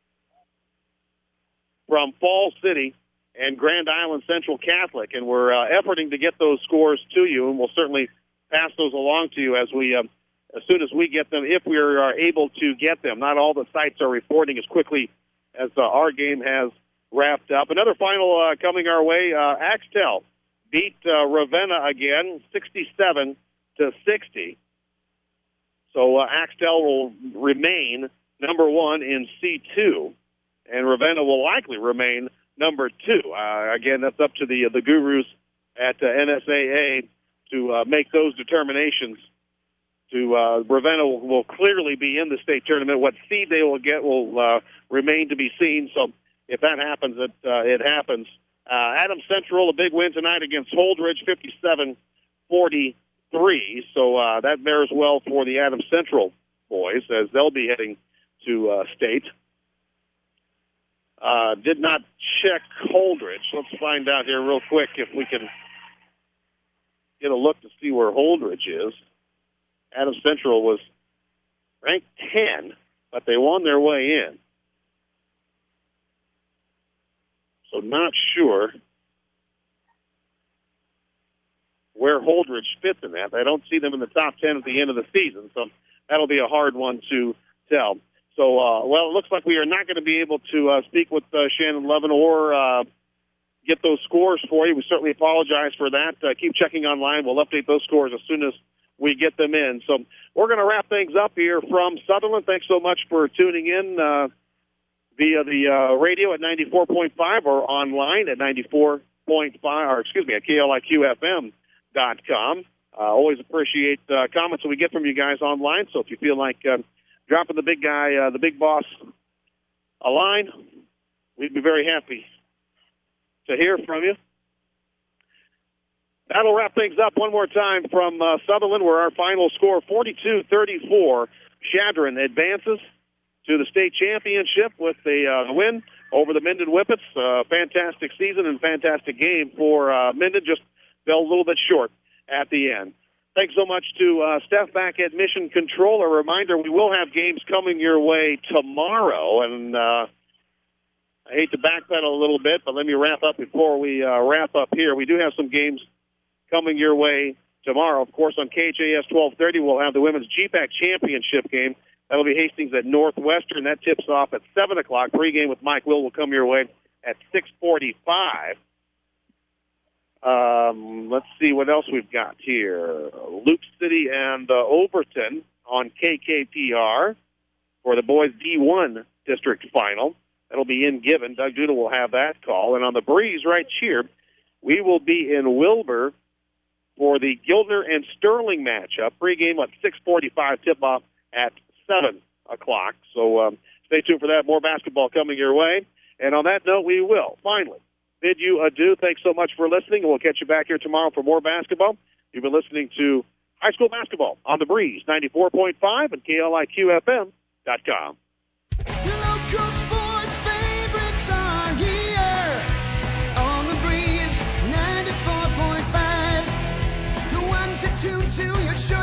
from Falls City and Grand Island Central Catholic, and we're efforting to get those scores to you, and we'll certainly pass those along to you as soon as we get them, if we are able to get them. Not all the sites are reporting as quickly as our game has wrapped up. Another final coming our way. Axtell beat Ravenna again, 67-60. So Axtell will remain number one in C2, and Ravenna will likely remain number two. Again, that's up to the gurus at NSAA to make those determinations. Ravenna will clearly be in the state tournament. What seed they will get will remain to be seen. So if that happens, it happens. Adams Central, a big win tonight against Holdridge, 57-43. So that bears well for the Adams Central boys as they'll be heading to state. Did not check Holdridge. Let's find out here real quick if we can get a look to see where Holdridge is. Adams Central was ranked 10, but they won their way in. So not sure where Holdridge fits in that. I don't see them in the top 10 at the end of the season, so that'll be a hard one to tell. So, well, it looks like we are not going to be able to speak with Shannon Levin or get those scores for you. We certainly apologize for that. Keep checking online. We'll update those scores as soon as we get them in. So we're going to wrap things up here from Sutherland. Thanks so much for tuning in via the radio at 94.5 or online at 94.5, or excuse me, at KLIQFM.com. Always appreciate comments that we get from you guys online. So if you feel like dropping the big guy, the big boss, a line, we'd be very happy to hear from you. That'll wrap things up one more time from Sutherland, where our final score, 42-34. Chadron advances to the state championship with a win over the Minden Whippets. Fantastic season and fantastic game for Minden. Just fell a little bit short at the end. Thanks so much to Steph back at Mission Control. A reminder, we will have games coming your way tomorrow, and I hate to backpedal a little bit, but let me wrap up before we wrap up here. We do have some games coming your way tomorrow. Of course, on KJS 1230, we'll have the Women's GPAC Championship game. That'll be Hastings at Northwestern. That tips off at 7 o'clock. Pre-game with Mike will come your way at 6:45. Let's see what else we've got here. Luke City and Overton on KKPR for the boys D1 district final. That'll be in Gibbon. Doug Duda will have that call. And on the Breeze right here, we will be in Wilbur for the Gildner and Sterling matchup. Pre-game at 6:45, tip-off at 7 o'clock. So stay tuned for that. More basketball coming your way. And on that note, we will finally bid you adieu. Thanks so much for listening, and we'll catch you back here tomorrow for more basketball. You've been listening to High School Basketball on the Breeze, 94.5 and KLIQFM.com. Your local sports favorites are here on the Breeze, 94.5. The 1 to 2 to your show.